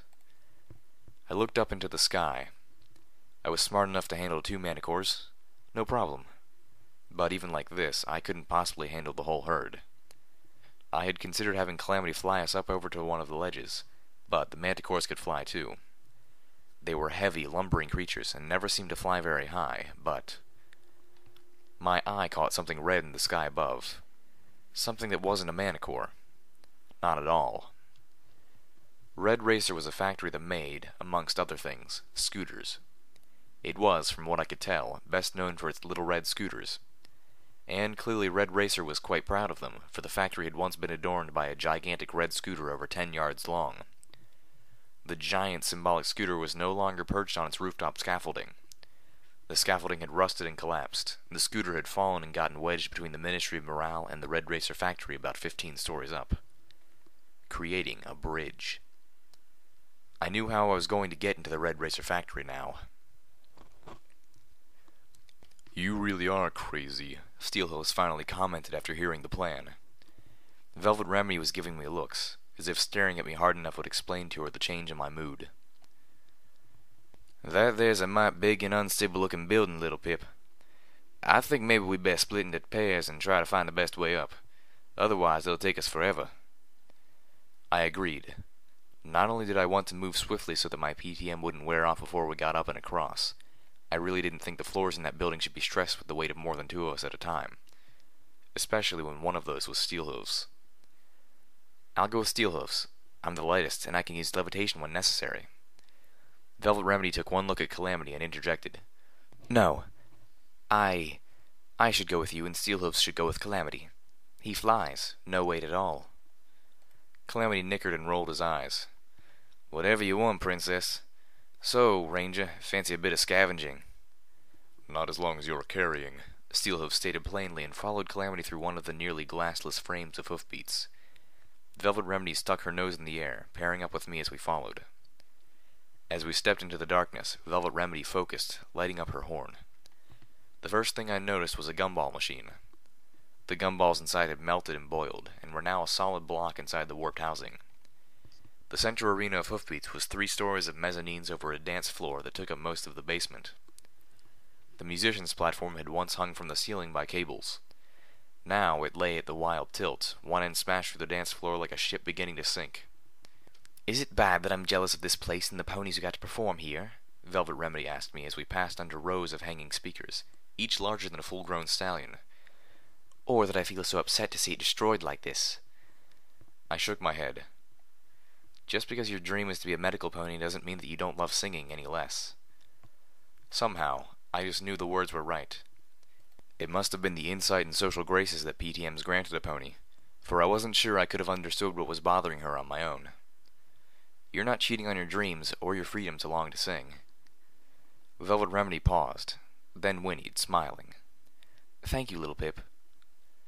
I looked up into the sky. I was smart enough to handle 2 manticores. No problem. But even like this, I couldn't possibly handle the whole herd. I had considered having Calamity fly us up over to one of the ledges, but the manticores could fly too. They were heavy, lumbering creatures and never seemed to fly very high, but... My eye caught something red in the sky above. Something that wasn't a manticore. Not at all. Red Racer was a factory that made, amongst other things, scooters. It was, from what I could tell, best known for its little red scooters. And clearly Red Racer was quite proud of them, for the factory had once been adorned by a gigantic red scooter over 10 yards long. The giant symbolic scooter was no longer perched on its rooftop scaffolding. The scaffolding had rusted and collapsed. The scooter had fallen and gotten wedged between the Ministry of Morale and the Red Racer factory about 15 stories up, creating a bridge. I knew how I was going to get into the Red Racer factory now. "You really are crazy," Steelhills finally commented after hearing the plan. Velvet Remedy was giving me looks, as if staring at me hard enough would explain to her the change in my mood. "That there's a mite big and unstable-looking building, little Pip. I think maybe we'd best split into pairs and try to find the best way up. Otherwise, it'll take us forever." I agreed. Not only did I want to move swiftly so that my PTM wouldn't wear off before we got up and across, I really didn't think the floors in that building should be stressed with the weight of more than 2 of us at a time, especially when one of those was Steelhooves. "I'll go with Steelhooves. I'm the lightest, and I can use levitation when necessary." Velvet Remedy took one look at Calamity and interjected. "No. I should go with you, and Steelhooves should go with Calamity. He flies. No weight at all." Calamity nickered and rolled his eyes. "Whatever you want, Princess. So, Ranger, fancy a bit of scavenging?" "Not as long as you're carrying," Steelhooves stated plainly and followed Calamity through one of the nearly glassless frames of hoofbeats. Velvet Remedy stuck her nose in the air, pairing up with me as we followed. As we stepped into the darkness, Velvet Remedy focused, lighting up her horn. The first thing I noticed was a gumball machine. The gumballs inside had melted and boiled, and were now a solid block inside the warped housing. The central arena of hoofbeats was 3 stories of mezzanines over a dance floor that took up most of the basement. The musician's platform had once hung from the ceiling by cables. Now it lay at the wild tilt, one end smashed through the dance floor like a ship beginning to sink. "Is it bad that I'm jealous of this place and the ponies who got to perform here?" Velvet Remedy asked me as we passed under rows of hanging speakers, each larger than a full-grown stallion. "Or that I feel so upset to see it destroyed like this?" I shook my head. Just because your dream is to be a medical pony doesn't mean that you don't love singing any less. Somehow, I just knew the words were right. It must have been the insight and social graces that PTMs granted a pony, for I wasn't sure I could have understood what was bothering her on my own. "You're not cheating on your dreams or your freedom to long to sing." Velvet Remedy paused, then whinnied, smiling. "Thank you, little Pip."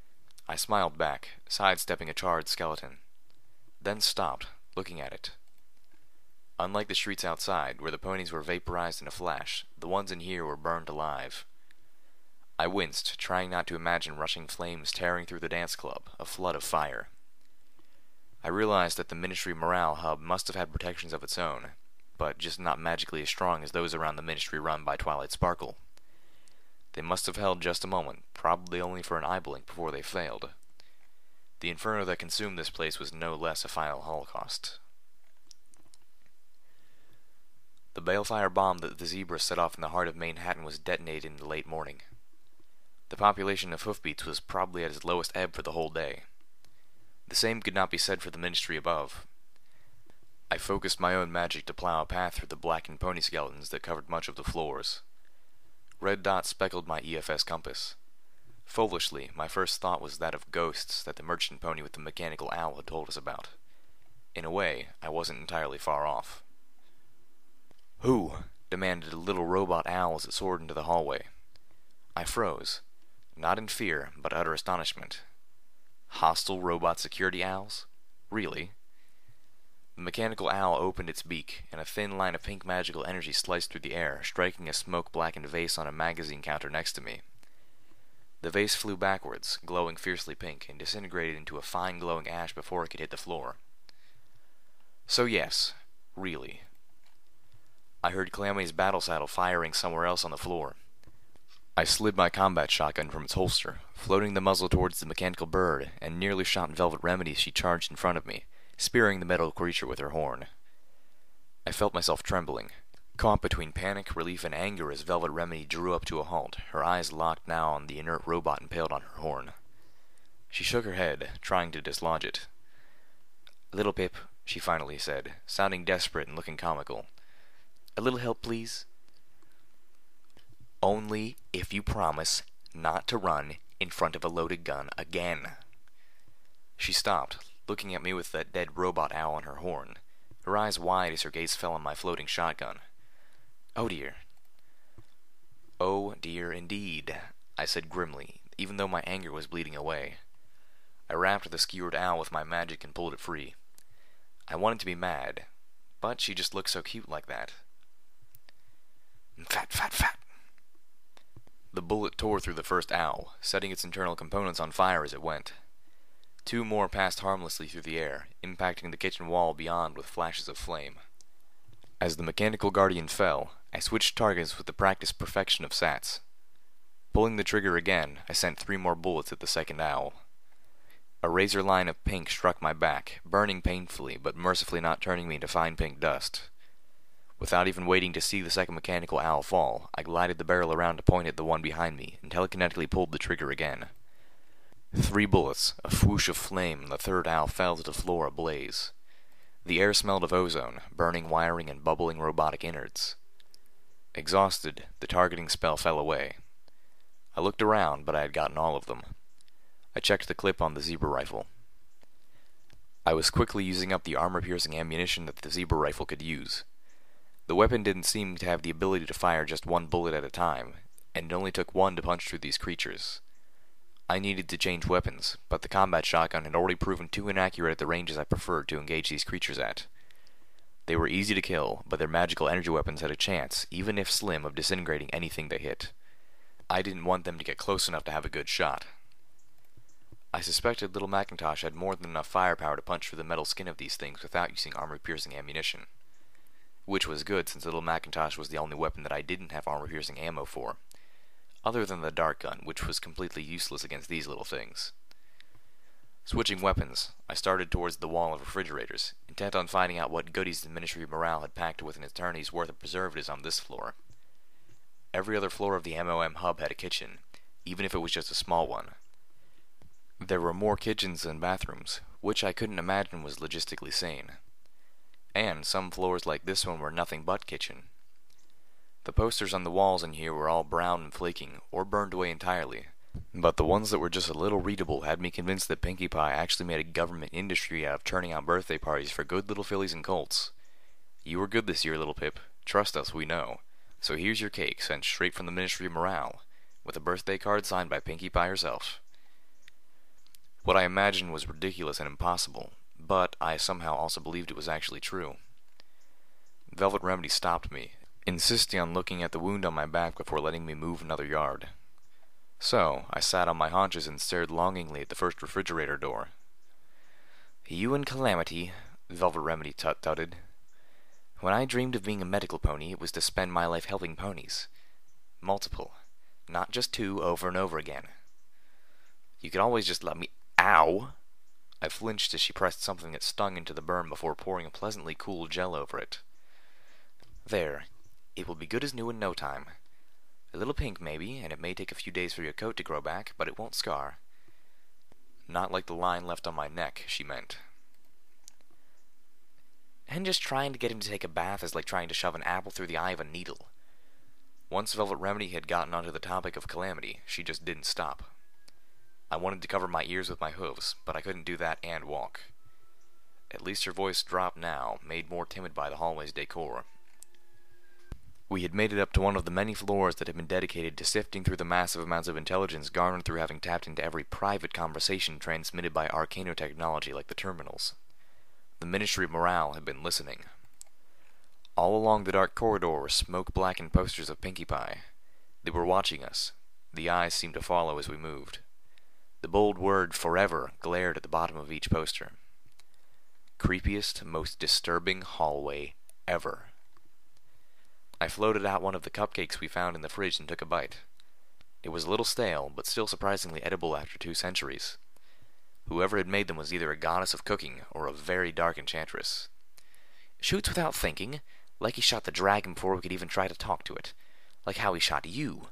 I smiled back, sidestepping a charred skeleton, then stopped, looking at it. Unlike the streets outside, where the ponies were vaporized in a flash, the ones in here were burned alive. I winced, trying not to imagine rushing flames tearing through the dance club, a flood of fire. I realized that the Ministry Morale hub must have had protections of its own, but just not magically as strong as those around the Ministry run by Twilight Sparkle. They must have held just a moment, probably only for an eye blink before they failed. The inferno that consumed this place was no less a final holocaust. The balefire bomb that the Zebra set off in the heart of Manhattan was detonated in the late morning. The population of Hoofbeats was probably at its lowest ebb for the whole day. The same could not be said for the Ministry above. I focused my own magic to plow a path through the blackened pony skeletons that covered much of the floors. Red dots speckled my EFS compass. Foolishly, my first thought was that of ghosts that the merchant pony with the mechanical owl had told us about. In a way, I wasn't entirely far off. "Who?" demanded a little robot owl as it soared into the hallway. I froze, not in fear, but utter astonishment. Hostile robot security owls? Really? The mechanical owl opened its beak, and a thin line of pink magical energy sliced through the air, striking a smoke-blackened vase on a magazine counter next to me. The vase flew backwards, glowing fiercely pink, and disintegrated into a fine glowing ash before it could hit the floor. So yes, really. I heard Calamity's battle saddle firing somewhere else on the floor. I slid my combat shotgun from its holster, floating the muzzle towards the mechanical bird, and nearly shot Velvet Remedy as she charged in front of me, spearing the metal creature with her horn. I felt myself trembling, caught between panic, relief, and anger as Velvet Remedy drew up to a halt, her eyes locked now on the inert robot impaled on her horn. She shook her head, trying to dislodge it. "Little Pip," she finally said, sounding desperate and looking comical. "A little help, please?" "Only if you promise not to run in front of a loaded gun again." She stopped, looking at me with that dead robot owl on her horn, her eyes wide as her gaze fell on my floating shotgun. "Oh dear." "Oh dear indeed," I said grimly, even though my anger was bleeding away. I rapped the skewered owl with my magic and pulled it free. I wanted to be mad, but she just looked so cute like that. "Fat, fat, fat." The bullet tore through the first owl, setting its internal components on fire as it went. Two more passed harmlessly through the air, impacting the kitchen wall beyond with flashes of flame. As the mechanical guardian fell, I switched targets with the practiced perfection of Sats. Pulling the trigger again, I sent 3 more bullets at the second owl. A razor line of pink struck my back, burning painfully, but mercifully not turning me into fine pink dust. Without even waiting to see the second mechanical owl fall, I glided the barrel around to point at the one behind me, and telekinetically pulled the trigger again. 3 bullets, a whoosh of flame, and the third owl fell to the floor ablaze. The air smelled of ozone, burning wiring and bubbling robotic innards. Exhausted, the targeting spell fell away. I looked around, but I had gotten all of them. I checked the clip on the Zebra rifle. I was quickly using up the armor-piercing ammunition that the Zebra rifle could use. The weapon didn't seem to have the ability to fire just 1 bullet at a time, and it only took 1 to punch through these creatures. I needed to change weapons, but the combat shotgun had already proven too inaccurate at the ranges I preferred to engage these creatures at. They were easy to kill, but their magical energy weapons had a chance, even if slim, of disintegrating anything they hit. I didn't want them to get close enough to have a good shot. I suspected Little Macintosh had more than enough firepower to punch through the metal skin of these things without using armor-piercing ammunition. Which was good, since Little Macintosh was the only weapon that I didn't have armor-piercing ammo for, other than the dart gun, which was completely useless against these little things. Switching weapons, I started towards the wall of refrigerators, intent on finding out what goodies the Ministry of Morale had packed with an eternity's worth of preservatives on this floor. Every other floor of the MOM hub had a kitchen, even if it was just a small one. There were more kitchens than bathrooms, which I couldn't imagine was logistically sane. And some floors like this one were nothing but kitchen. The posters on the walls in here were all brown and flaking, or burned away entirely, but the ones that were just a little readable had me convinced that Pinkie Pie actually made a government industry out of turning out birthday parties for good little fillies and colts. You were good this year, Little Pip. Trust us, we know. So here's your cake, sent straight from the Ministry of Morale, with a birthday card signed by Pinkie Pie herself. What I imagined was ridiculous and impossible, but I somehow also believed it was actually true. Velvet Remedy stopped me, insisting on looking at the wound on my back before letting me move another yard. So, I sat on my haunches and stared longingly at the first refrigerator door. "You and Calamity," Velvet Remedy tut-tutted. "When I dreamed of being a medical pony, it was to spend my life helping ponies. Multiple. Not just two over and over again. You could always just let me— Ow!" I flinched as she pressed something that stung into the burn before pouring a pleasantly cool gel over it. "There. It will be good as new in no time. A little pink, maybe, and it may take a few days for your coat to grow back, but it won't scar." Not like the line left on my neck, she meant. "And just trying to get him to take a bath is like trying to shove an apple through the eye of a needle." Once Velvet Remedy had gotten onto the topic of Calamity, she just didn't stop. I wanted to cover my ears with my hooves, but I couldn't do that and walk. At least her voice dropped now, made more timid by the hallway's decor. We had made it up to one of the many floors that had been dedicated to sifting through the massive amounts of intelligence garnered through having tapped into every private conversation transmitted by arcano technology like the terminals. The Ministry of Morale had been listening. All along the dark corridor were smoke-blackened posters of Pinkie Pie. They were watching us. The eyes seemed to follow as we moved. The bold word "Forever" glared at the bottom of each poster. Creepiest, most disturbing hallway ever. I floated out one of the cupcakes we found in the fridge and took a bite. It was a little stale, but still surprisingly edible after 2 centuries. Whoever had made them was either a goddess of cooking or a very dark enchantress. "Shoots without thinking, like he shot the dragon before we could even try to talk to it. Like how he shot you."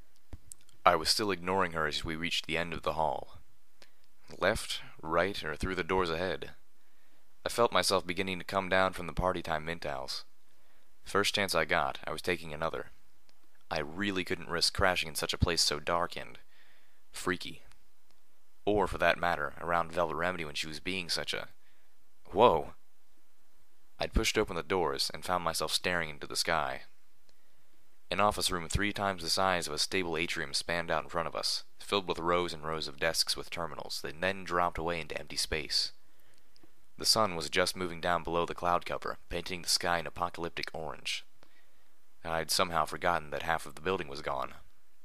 I was still ignoring her as we reached the end of the hall. Left, right, or through the doors ahead? I felt myself beginning to come down from the party time mint owls. First chance I got, I was taking another. I really couldn't risk crashing in such a place so dark and freaky. Or, for that matter, around Velvet Remedy when she was being such a— Whoa! I'd pushed open the doors and found myself staring into the sky. An office room 3 times the size of a stable atrium spanned out in front of us, filled with rows and rows of desks with terminals that then dropped away into empty space. The sun was just moving down below the cloud cover, painting the sky an apocalyptic orange. I'd somehow forgotten that half of the building was gone.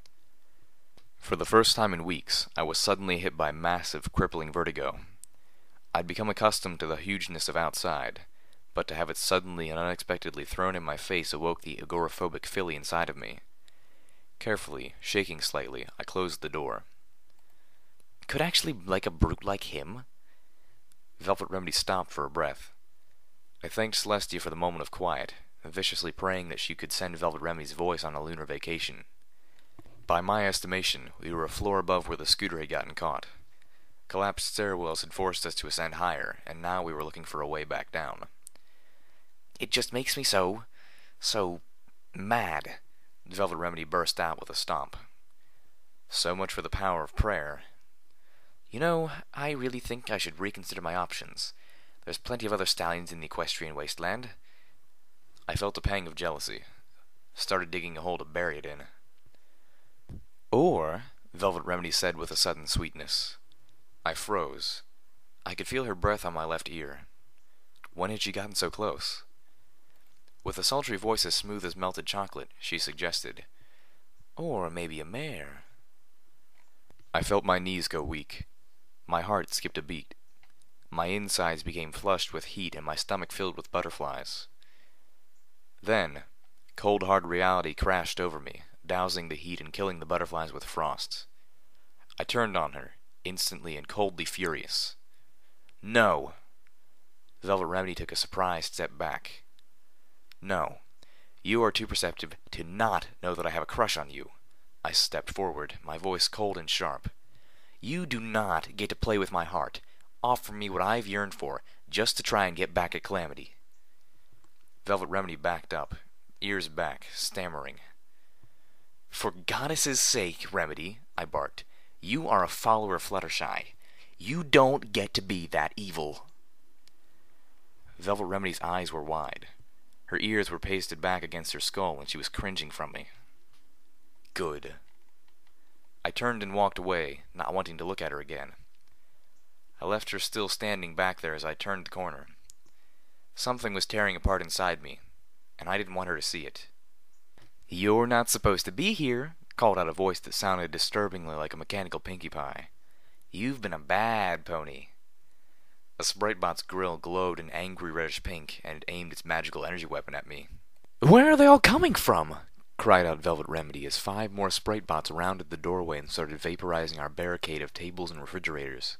For the first time in weeks, I was suddenly hit by massive, crippling vertigo. I'd become accustomed to the hugeness of outside, but to have it suddenly and unexpectedly thrown in my face awoke the agoraphobic filly inside of me. Carefully, shaking slightly, I closed the door. Could actually like a brute like him? Velvet Remedy stopped for a breath. I thanked Celestia for the moment of quiet, viciously praying that she could send Velvet Remedy's voice on a lunar vacation. By my estimation, we were a floor above where the scooter had gotten caught. Collapsed stairwells had forced us to ascend higher, and now we were looking for a way back down. "It just makes me so mad," Velvet Remedy burst out with a stomp. So much for the power of prayer. "You know, I really think I should reconsider my options. There's plenty of other stallions in the equestrian wasteland." I felt a pang of jealousy. Started digging a hole to bury it in. "Or," Velvet Remedy said with a sudden sweetness. I froze. I could feel her breath on my left ear. When had she gotten so close? With a sultry voice as smooth as melted chocolate, she suggested, "Or maybe a mare." I felt my knees go weak. My heart skipped a beat. My insides became flushed with heat and my stomach filled with butterflies. Then, cold hard reality crashed over me, dousing the heat and killing the butterflies with frost. I turned on her, instantly and coldly furious. "No!" Velvet Remedy took a surprised step back. "No. You are too perceptive to not know that I have a crush on you." I stepped forward, my voice cold and sharp. "You do not get to play with my heart. Offer me what I've yearned for, just to try and get back at Calamity." Velvet Remedy backed up, ears back, stammering. "For goddess's sake, Remedy," I barked. "You are a follower of Fluttershy. You don't get to be that evil." Velvet Remedy's eyes were wide. Her ears were pasted back against her skull, and she was cringing from me. Good. I turned and walked away, not wanting to look at her again. I left her still standing back there as I turned the corner. Something was tearing apart inside me, and I didn't want her to see it. "You're not supposed to be here," called out a voice that sounded disturbingly like a mechanical Pinkie Pie. "You've been a bad pony." A Spritebot's grill glowed an angry reddish pink, and it aimed its magical energy weapon at me. "Where are they all coming from?" cried out Velvet Remedy as 5 more Spritebots rounded the doorway and started vaporizing our barricade of tables and refrigerators.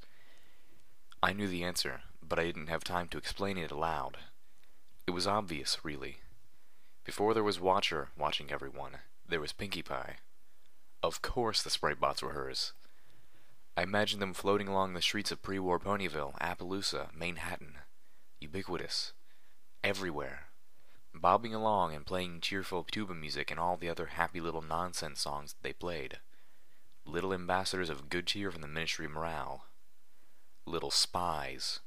I knew the answer, but I didn't have time to explain it aloud. It was obvious, really. Before there was Watcher watching everyone, there was Pinkie Pie. Of course the Spritebots were hers. I imagined them floating along the streets of pre-war Ponyville, Appaloosa, Manhattan. Ubiquitous. Everywhere. Bobbing along and playing cheerful tuba music and all the other happy little nonsense songs that they played. Little ambassadors of good cheer from the Ministry of Morale. Little spies.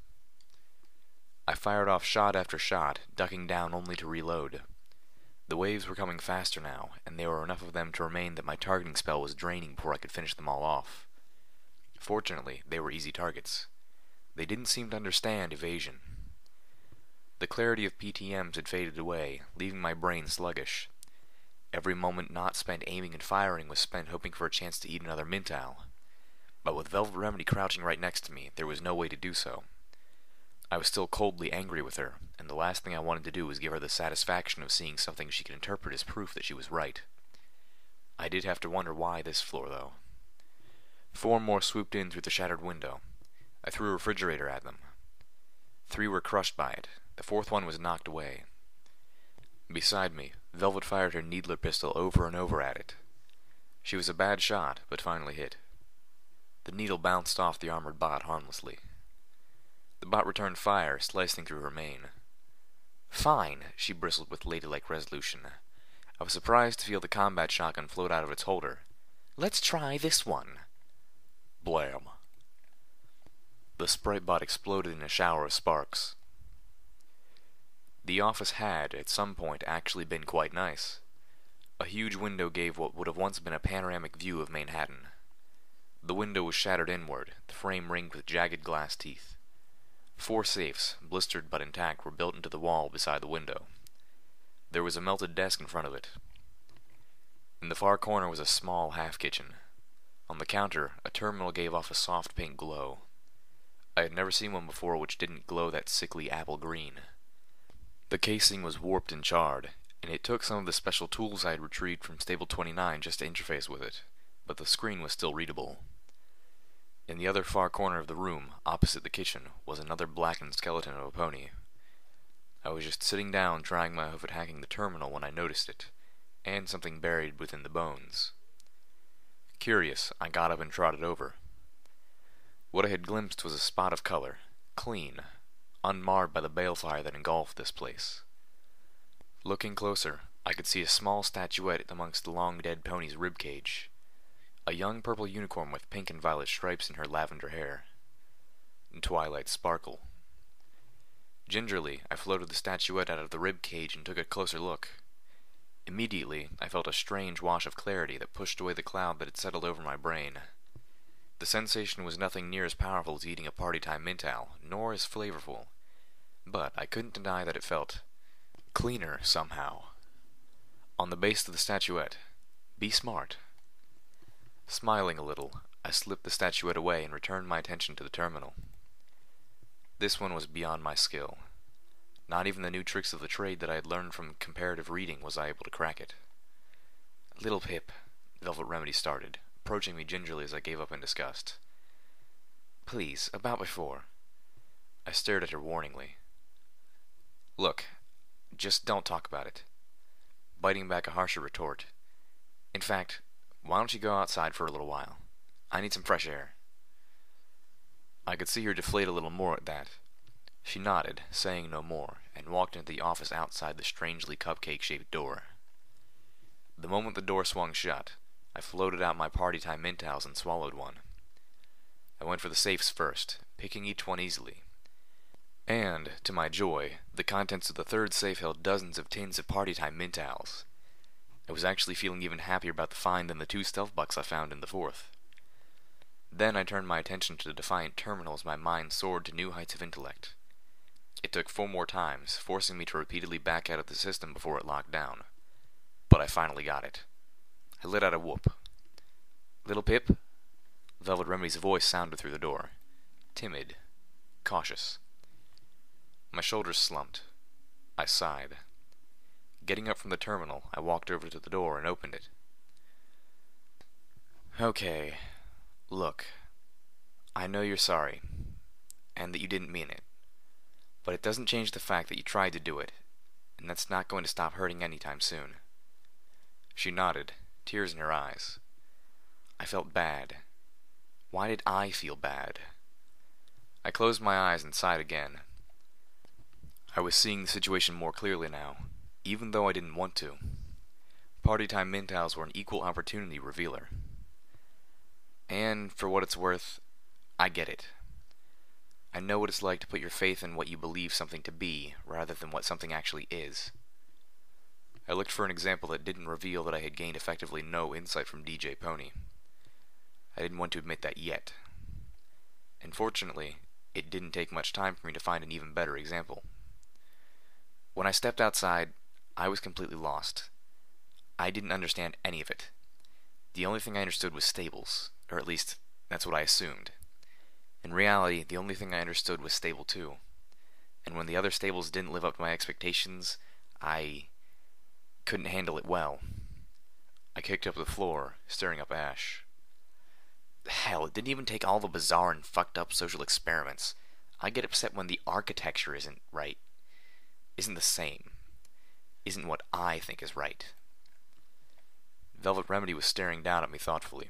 I fired off shot after shot, ducking down only to reload. The waves were coming faster now, and there were enough of them to remain that my targeting spell was draining before I could finish them all off. Fortunately, they were easy targets. They didn't seem to understand evasion. The clarity of PTMs had faded away, leaving my brain sluggish. Every moment not spent aiming and firing was spent hoping for a chance to eat another Mintow. But with Velvet Remedy crouching right next to me, there was no way to do so. I was still coldly angry with her, and the last thing I wanted to do was give her the satisfaction of seeing something she could interpret as proof that she was right. I did have to wonder why this floor, though. 4 more swooped in through the shattered window. I threw a refrigerator at them. 3 were crushed by it. The 4th one was knocked away. Beside me, Velvet fired her needler pistol over and over at it. She was a bad shot, but finally hit. The needle bounced off the armored bot harmlessly. The bot returned fire, slicing through her mane. "Fine," she bristled with ladylike resolution. I was surprised to feel the combat shotgun float out of its holder. "Let's try this one." Blam. The Spritebot exploded in a shower of sparks. The office had, at some point, actually been quite nice. A huge window gave what would have once been a panoramic view of Manhattan. The window was shattered inward, the frame ringed with jagged glass teeth. 4 safes, blistered but intact, were built into the wall beside the window. There was a melted desk in front of it. In the far corner was a small half-kitchen. On the counter, a terminal gave off a soft pink glow. I had never seen one before which didn't glow that sickly apple green. The casing was warped and charred, and it took some of the special tools I had retrieved from Stable 29 just to interface with it, but the screen was still readable. In the other far corner of the room, opposite the kitchen, was another blackened skeleton of a pony. I was just sitting down trying my hope at hacking the terminal when I noticed it, and something buried within the bones. Curious, I got up and trotted over. What I had glimpsed was a spot of color, clean, unmarred by the balefire that engulfed this place. Looking closer, I could see a small statuette amongst the long-dead pony's ribcage. A young purple unicorn with pink and violet stripes in her lavender hair. Twilight sparkle. Gingerly, I floated the statuette out of the ribcage and took a closer look. Immediately, I felt a strange wash of clarity that pushed away the cloud that had settled over my brain. The sensation was nothing near as powerful as eating a party-time Mintow, nor as flavorful, but I couldn't deny that it felt cleaner somehow. On the base of the statuette, "Be smart." Smiling a little, I slipped the statuette away and returned my attention to the terminal. This one was beyond my skill. Not even the new tricks of the trade that I had learned from comparative reading was I able to crack it. "Little Pip," Velvet Remedy started, approaching me gingerly as I gave up in disgust. "Please, about before." I stared at her warningly. "Look, just don't talk about it." Biting back a harsher retort. "In fact, why don't you go outside for a little while? I need some fresh air." I could see her deflate a little more at that. She nodded, saying no more, and walked into the office outside the strangely cupcake-shaped door. The moment the door swung shut, I floated out my party-time Mintows and swallowed one. I went for the safes first, picking each one easily. And, to my joy, the contents of the 3rd safe held dozens of tins of party-time Mintows. I was actually feeling even happier about the find than the 2 stealth bucks I found in the 4th. Then I turned my attention to the Defiant terminal as my mind soared to new heights of intellect. It took 4 more times, forcing me to repeatedly back out of the system before it locked down. But I finally got it. I let out a whoop. "Little Pip?" Velvet Remedy's voice sounded through the door. Timid. Cautious. My shoulders slumped. I sighed. Getting up from the terminal, I walked over to the door and opened it. "Okay. Look. I know you're sorry. And that you didn't mean it. But it doesn't change the fact that you tried to do it. And that's not going to stop hurting anytime soon." She nodded, tears in her eyes. I felt bad. Why did I feel bad? I closed my eyes and sighed again. I was seeing the situation more clearly now, even though I didn't want to. Party time Mintaus were an equal opportunity revealer. And, for what it's worth, I get it. I know what it's like to put your faith in what you believe something to be, rather than what something actually is. I looked for an example that didn't reveal that I had gained effectively no insight from DJ Pony. I didn't want to admit that yet. And fortunately, it didn't take much time for me to find an even better example. When I stepped outside, I was completely lost. I didn't understand any of it. The only thing I understood was stables, or at least, that's what I assumed. In reality, the only thing I understood was Stable 2. And when the other stables didn't live up to my expectations, I couldn't handle it well. I kicked up the floor, stirring up ash. Hell, it didn't even take all the bizarre and fucked up social experiments. I get upset when the architecture isn't right. Isn't the same. Isn't what I think is right. Velvet Remedy was staring down at me thoughtfully.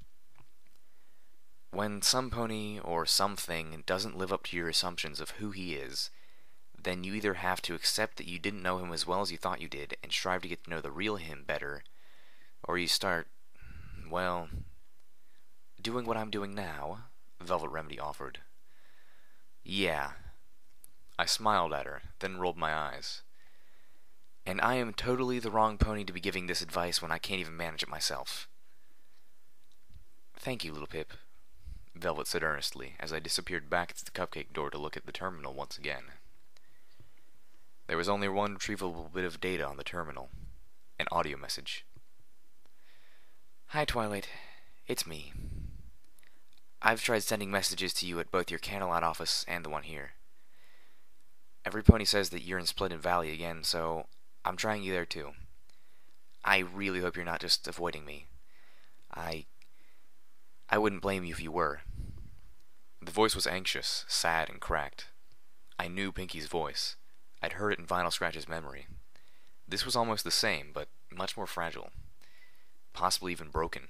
When some pony or something doesn't live up to your assumptions of who he is, then you either have to accept that you didn't know him as well as you thought you did and strive to get to know the real him better, or you start, well, doing what I'm doing now, Velvet Remedy offered. Yeah. I smiled at her, then rolled my eyes. And I am totally the wrong pony to be giving this advice when I can't even manage it myself. Thank you, Little Pip, Velvet said earnestly, as I disappeared back to the cupcake door to look at the terminal once again. There was only one retrievable bit of data on the terminal. An audio message. "Hi, Twilight. It's me. I've tried sending messages to you at both your Canalot office and the one here. Every pony says that you're in Splendid Valley again, so I'm trying you there too. I really hope you're not just avoiding me. I wouldn't blame you if you were." The voice was anxious, sad, and cracked. I knew Pinky's voice. I'd heard it in Vinyl Scratch's memory. This was almost the same, but much more fragile. Possibly even broken.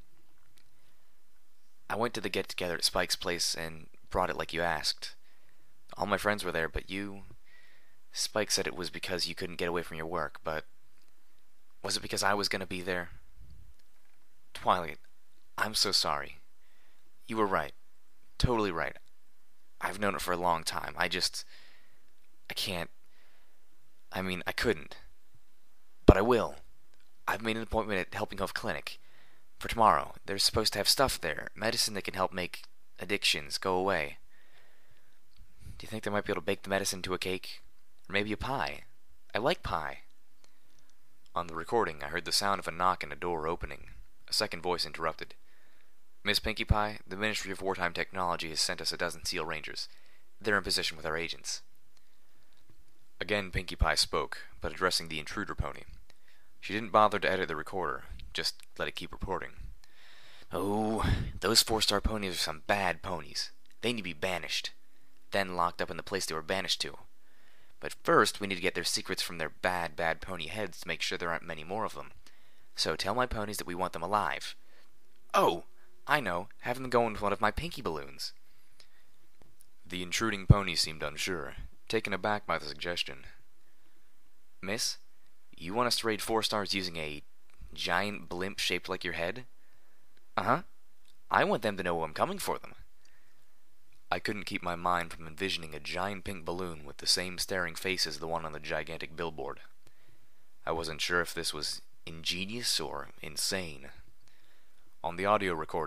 "I went to the get-together at Spike's place and brought it like you asked. All my friends were there, but you... Spike said it was because you couldn't get away from your work, but... was it because I was going to be there? Twilight, I'm so sorry. You were right. Totally right. I've known it for a long time. I can't... I couldn't. But I will. I've made an appointment at Helping Hoof Clinic. For tomorrow. They're supposed to have stuff there. Medicine that can help make addictions go away. Do you think they might be able to bake the medicine into a cake? Or maybe a pie? I like pie." On the recording, I heard the sound of a knock and a door opening. A second voice interrupted. "Miss Pinkie Pie, the Ministry of Wartime Technology has sent us a dozen SEAL Rangers. They're in position with our agents." Again Pinkie Pie spoke, but addressing the intruder pony. She didn't bother to edit the recorder, just let it keep reporting. "Oh, those 4-star ponies are some bad ponies. They need to be banished. Then locked up in the place they were banished to. But first, we need to get their secrets from their bad pony heads to make sure there aren't many more of them. So tell my ponies that we want them alive. Oh, I know, have them go in with one of my Pinky balloons." The intruding pony seemed unsure, taken aback by the suggestion. "Miss, you want us to raid 4 stars using a giant blimp shaped like your head?" "Uh-huh. I want them to know I'm coming for them." I couldn't keep my mind from envisioning a giant pink balloon with the same staring face as the one on the gigantic billboard. I wasn't sure if this was ingenious or insane. On the audio recording, I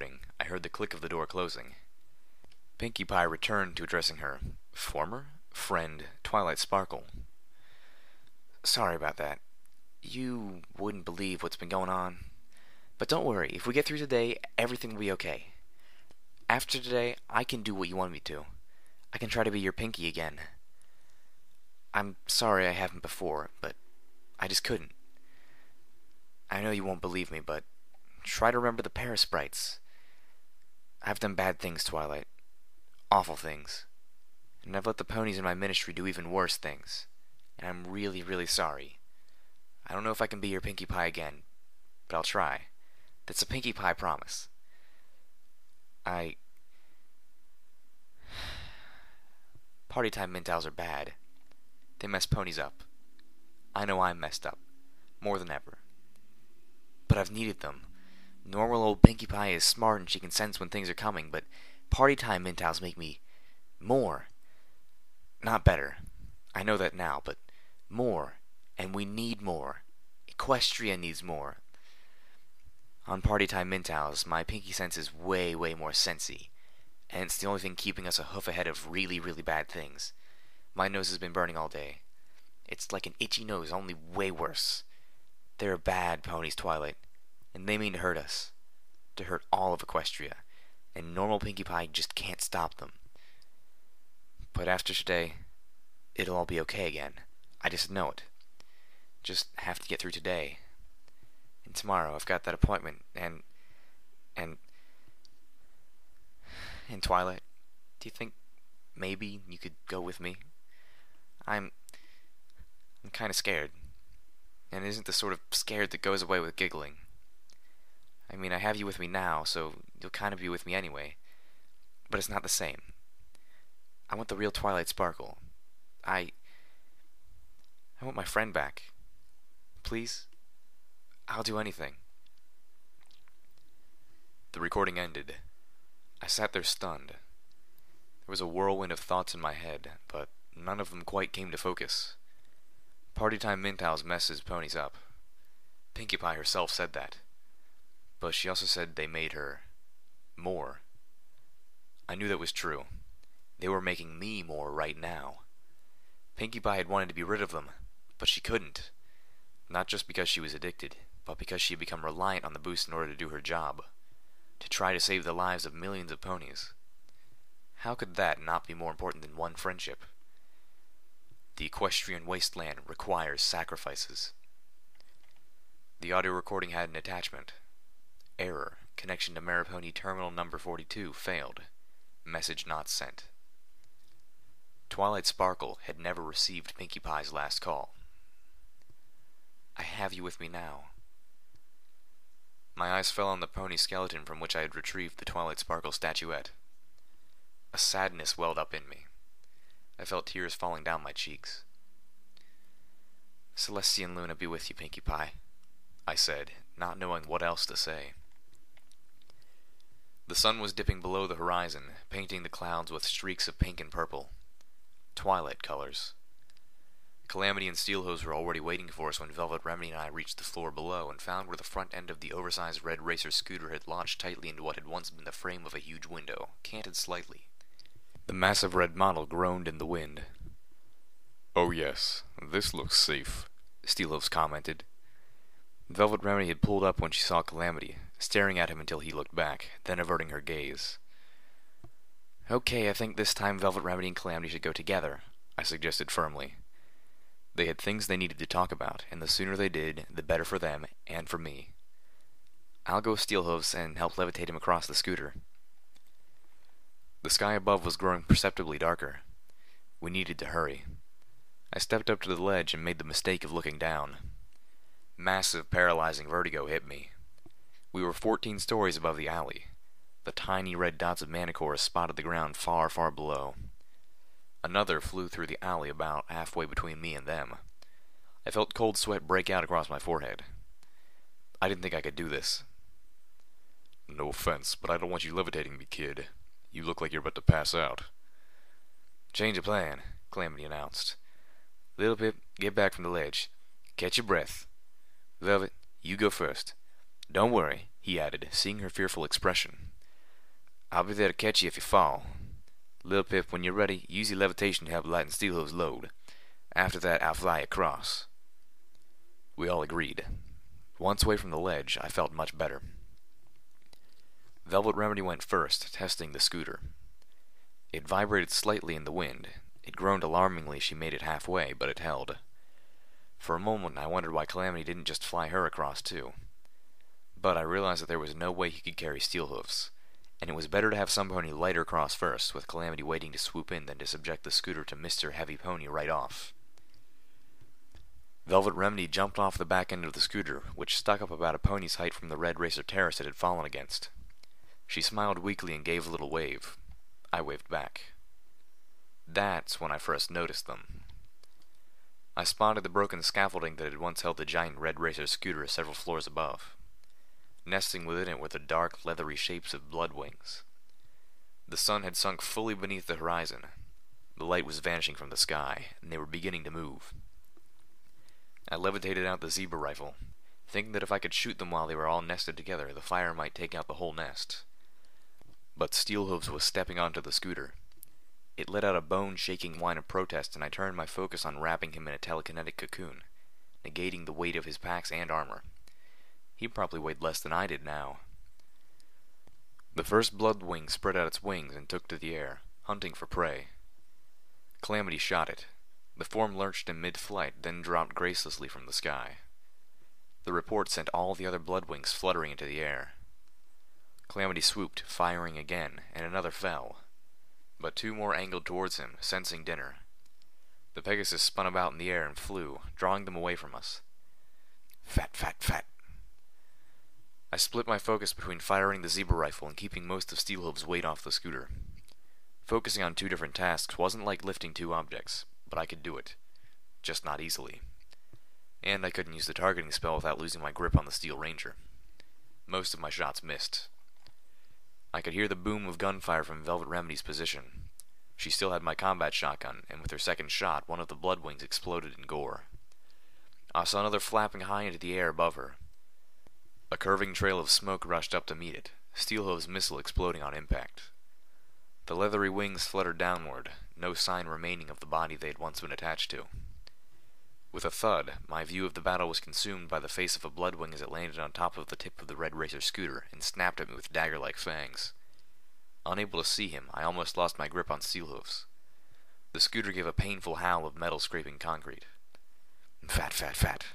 I heard the click of the door closing. Pinkie Pie returned to addressing her former friend, Twilight Sparkle. Sorry about that. You wouldn't believe what's been going on. But don't worry, if we get through today, everything will be okay. After today, I can do what you want me to. I can try to be your Pinkie again. I'm sorry I haven't before, but I just couldn't. I know you won't believe me, but try to remember the Parasprites. I've done bad things, Twilight. Awful things. And I've let the ponies in my ministry do even worse things. And I'm really, really sorry. I don't know if I can be your Pinkie Pie again, but I'll try. That's a Pinkie Pie promise. Party time mint owls are bad. They mess ponies up. I know I'm messed up. More than ever. But I've needed them. Normal old Pinkie Pie is smart and she can sense when things are coming, but party time mint owls make me more. Not better. I know that now, but more. And we need more. Equestria needs more. On party time mint owls, my Pinkie sense is way, way more sensy. And it's the only thing keeping us a hoof ahead of really, really bad things. My nose has been burning all day. It's like an itchy nose, only way worse. They're bad ponies, Twilight. And they mean to hurt us. To hurt all of Equestria. And normal Pinkie Pie just can't stop them. But after today, it'll all be okay again. I just know it. Just have to get through today. And tomorrow I've got that appointment, and Twilight, do you think maybe you could go with me? I'm kind of scared. And it isn't the sort of scared that goes away with giggling. I mean, I have you with me now, so you'll kind of be with me anyway. But it's not the same. I want the real Twilight Sparkle. I want my friend back. Please? I'll do anything. The recording ended. I sat there stunned. There was a whirlwind of thoughts in my head, but none of them quite came to focus. Party time mint owls messes ponies up. Pinkie Pie herself said that. But she also said they made her more. I knew that was true. They were making me more right now. Pinkie Pie had wanted to be rid of them, but she couldn't. Not just because she was addicted, but because she had become reliant on the boost in order to do her job. To try to save the lives of millions of ponies. How could that not be more important than one friendship? The equestrian wasteland requires sacrifices. The audio recording had an attachment. Error. Connection to Maripony Terminal Number 42 failed. Message not sent. Twilight Sparkle had never received Pinkie Pie's last call. I have you with me now. My eyes fell on the pony skeleton from which I had retrieved the Twilight Sparkle statuette. A sadness welled up in me. I felt tears falling down my cheeks. Celestia and Luna be with you, Pinkie Pie, I said, not knowing what else to say. The sun was dipping below the horizon, painting the clouds with streaks of pink and purple. Twilight colors. Calamity and Steelhose were already waiting for us when Velvet Remedy and I reached the floor below and found where the front end of the oversized red racer scooter had lodged tightly into what had once been the frame of a huge window, canted slightly. The massive red model groaned in the wind. "Oh yes, this looks safe," Steelhose commented. Velvet Remedy had pulled up when she saw Calamity, staring at him until he looked back, then averting her gaze. "Okay, I think this time Velvet Remedy and Calamity should go together," I suggested firmly. They had things they needed to talk about, and the sooner they did, the better for them and for me. I'll go with Steelhose and help levitate him across the scooter. The sky above was growing perceptibly darker. We needed to hurry. I stepped up to the ledge and made the mistake of looking down. Massive, paralyzing vertigo hit me. We were 14 stories above the alley. The tiny red dots of Manticores spotted the ground far, far below. Another flew through the alley about halfway between me and them. I felt cold sweat break out across my forehead. I didn't think I could do this. "No offense, but I don't want you levitating me, kid. You look like you're about to pass out." "Change of plan," Calamity announced. "Little Pip, get back from the ledge. Catch your breath. Velvet, you go first. Don't worry," he added, seeing her fearful expression. I'll be there to catch you if you fall. Lil Pip, when you're ready, use your levitation to help lighten Steelhooves' load. After that, I'll fly across." We all agreed. Once away from the ledge, I felt much better. Velvet Remedy went first, testing the scooter. It vibrated slightly in the wind. It groaned alarmingly as she made it halfway, but it held. For a moment, I wondered why Calamity didn't just fly her across, too. But I realized that there was no way he could carry Steelhooves, and it was better to have some pony lighter across first, with Calamity waiting to swoop in, than to subject the scooter to Mr. Heavy Pony right off. Velvet Remedy jumped off the back end of the scooter, which stuck up about a pony's height from the red racer terrace it had fallen against. She smiled weakly and gave a little wave. I waved back. That's when I first noticed them. I spotted the broken scaffolding that had once held the giant red racer scooter several floors above. Nesting within it were the dark, leathery shapes of Bloodwings. The sun had sunk fully beneath the horizon. The light was vanishing from the sky, and they were beginning to move. I levitated out the zebra rifle, thinking that if I could shoot them while they were all nested together, the fire might take out the whole nest. But Steelhooves was stepping onto the scooter. It let out a bone-shaking whine of protest, and I turned my focus on wrapping him in a telekinetic cocoon, negating the weight of his packs and armor. He probably weighed less than I did now. The first Bloodwing spread out its wings and took to the air, hunting for prey. Calamity shot it. The form lurched in mid-flight, then dropped gracelessly from the sky. The report sent all the other Bloodwings fluttering into the air. Calamity swooped, firing again, and another fell. But two more angled towards him, sensing dinner. The Pegasus spun about in the air and flew, drawing them away from us. Fat, fat, fat. I split my focus between firing the zebra rifle and keeping most of Steelhooves' weight off the scooter. Focusing on two different tasks wasn't like lifting two objects, but I could do it. Just not easily. And I couldn't use the targeting spell without losing my grip on the Steel Ranger. Most of my shots missed. I could hear the boom of gunfire from Velvet Remedy's position. She still had my combat shotgun, and with her second shot, one of the Bloodwings exploded in gore. I saw another flapping high into the air above her. A curving trail of smoke rushed up to meet it, Steelhooves' missile exploding on impact. The leathery wings fluttered downward, no sign remaining of the body they had once been attached to. With a thud, my view of the battle was consumed by the face of a Bloodwing as it landed on top of the tip of the Red Racer scooter and snapped at me with dagger-like fangs. Unable to see him, I almost lost my grip on Steelhooves. The scooter gave a painful howl of metal scraping concrete. Fat, fat, fat.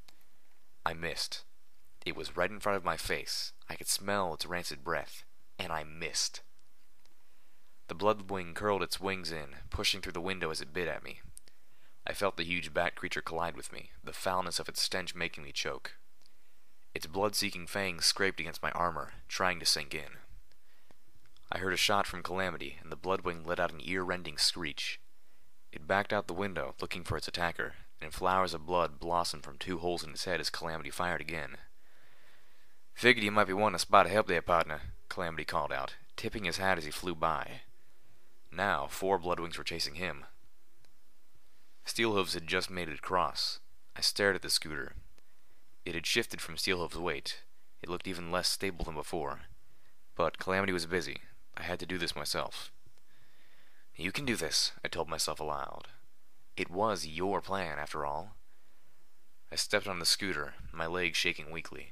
I missed. It was right in front of my face. I could smell its rancid breath, and I missed. The Bloodwing curled its wings in, pushing through the window as it bit at me. I felt the huge bat creature collide with me, the foulness of its stench making me choke. Its blood-seeking fangs scraped against my armor, trying to sink in. I heard a shot from Calamity, and the Bloodwing let out an ear-rending screech. It backed out the window, looking for its attacker, and flowers of blood blossomed from two holes in its head as Calamity fired again. "Figured you might be wanting a spot of help there, partner," Calamity called out, tipping his hat as he flew by. Now, 4 Bloodwings were chasing him. Steelhooves had just made it across. I stared at the scooter. It had shifted from Steelhooves' weight. It looked even less stable than before. But Calamity was busy. I had to do this myself. "You can do this," I told myself aloud. It was your plan, after all. I stepped on the scooter, my legs shaking weakly.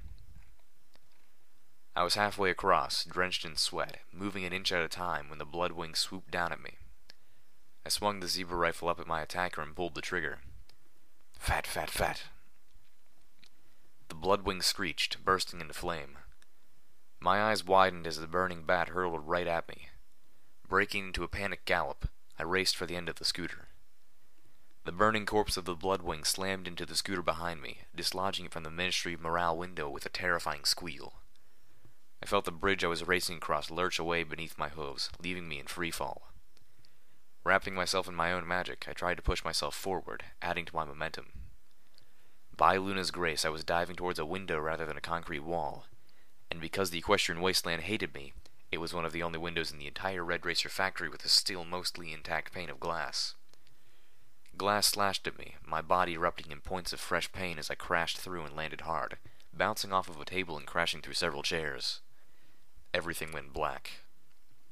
I was halfway across, drenched in sweat, moving an inch at a time when the Bloodwing swooped down at me. I swung the zebra rifle up at my attacker and pulled the trigger. Fat, fat, fat. The Bloodwing screeched, bursting into flame. My eyes widened as the burning bat hurtled right at me. Breaking into a panic gallop, I raced for the end of the scooter. The burning corpse of the Bloodwing slammed into the scooter behind me, dislodging it from the Ministry of Morale window with a terrifying squeal. I felt the bridge I was racing across lurch away beneath my hooves, leaving me in free fall. Wrapping myself in my own magic, I tried to push myself forward, adding to my momentum. By Luna's grace, I was diving towards a window rather than a concrete wall, and because the Equestrian Wasteland hated me, it was one of the only windows in the entire Red Racer factory with a still mostly intact pane of glass. Glass slashed at me, my body erupting in points of fresh pain as I crashed through and landed hard, bouncing off of a table and crashing through several chairs. Everything went black.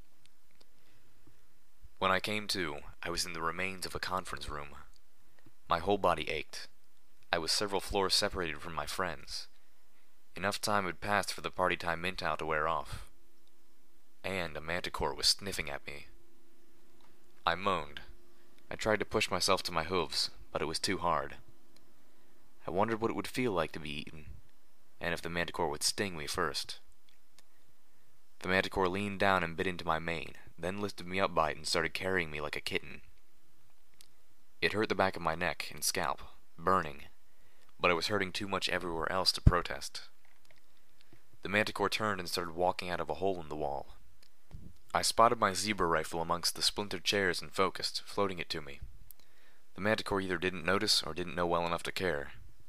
When I came to, I was in the remains of a conference room. My whole body ached. I was several floors separated from my friends. Enough time had passed for the party time mental to wear off. And a manticore was sniffing at me. I moaned. I tried to push myself to my hooves, but it was too hard. I wondered what it would feel like to be eaten, and if the manticore would sting me first. The manticore leaned down and bit into my mane, then lifted me up by it and started carrying me like a kitten. It hurt the back of my neck and scalp, burning, but I was hurting too much everywhere else to protest. The manticore turned and started walking out of a hole in the wall. I spotted my zebra rifle amongst the splintered chairs and focused, floating it to me. The manticore either didn't notice or didn't know well enough to care.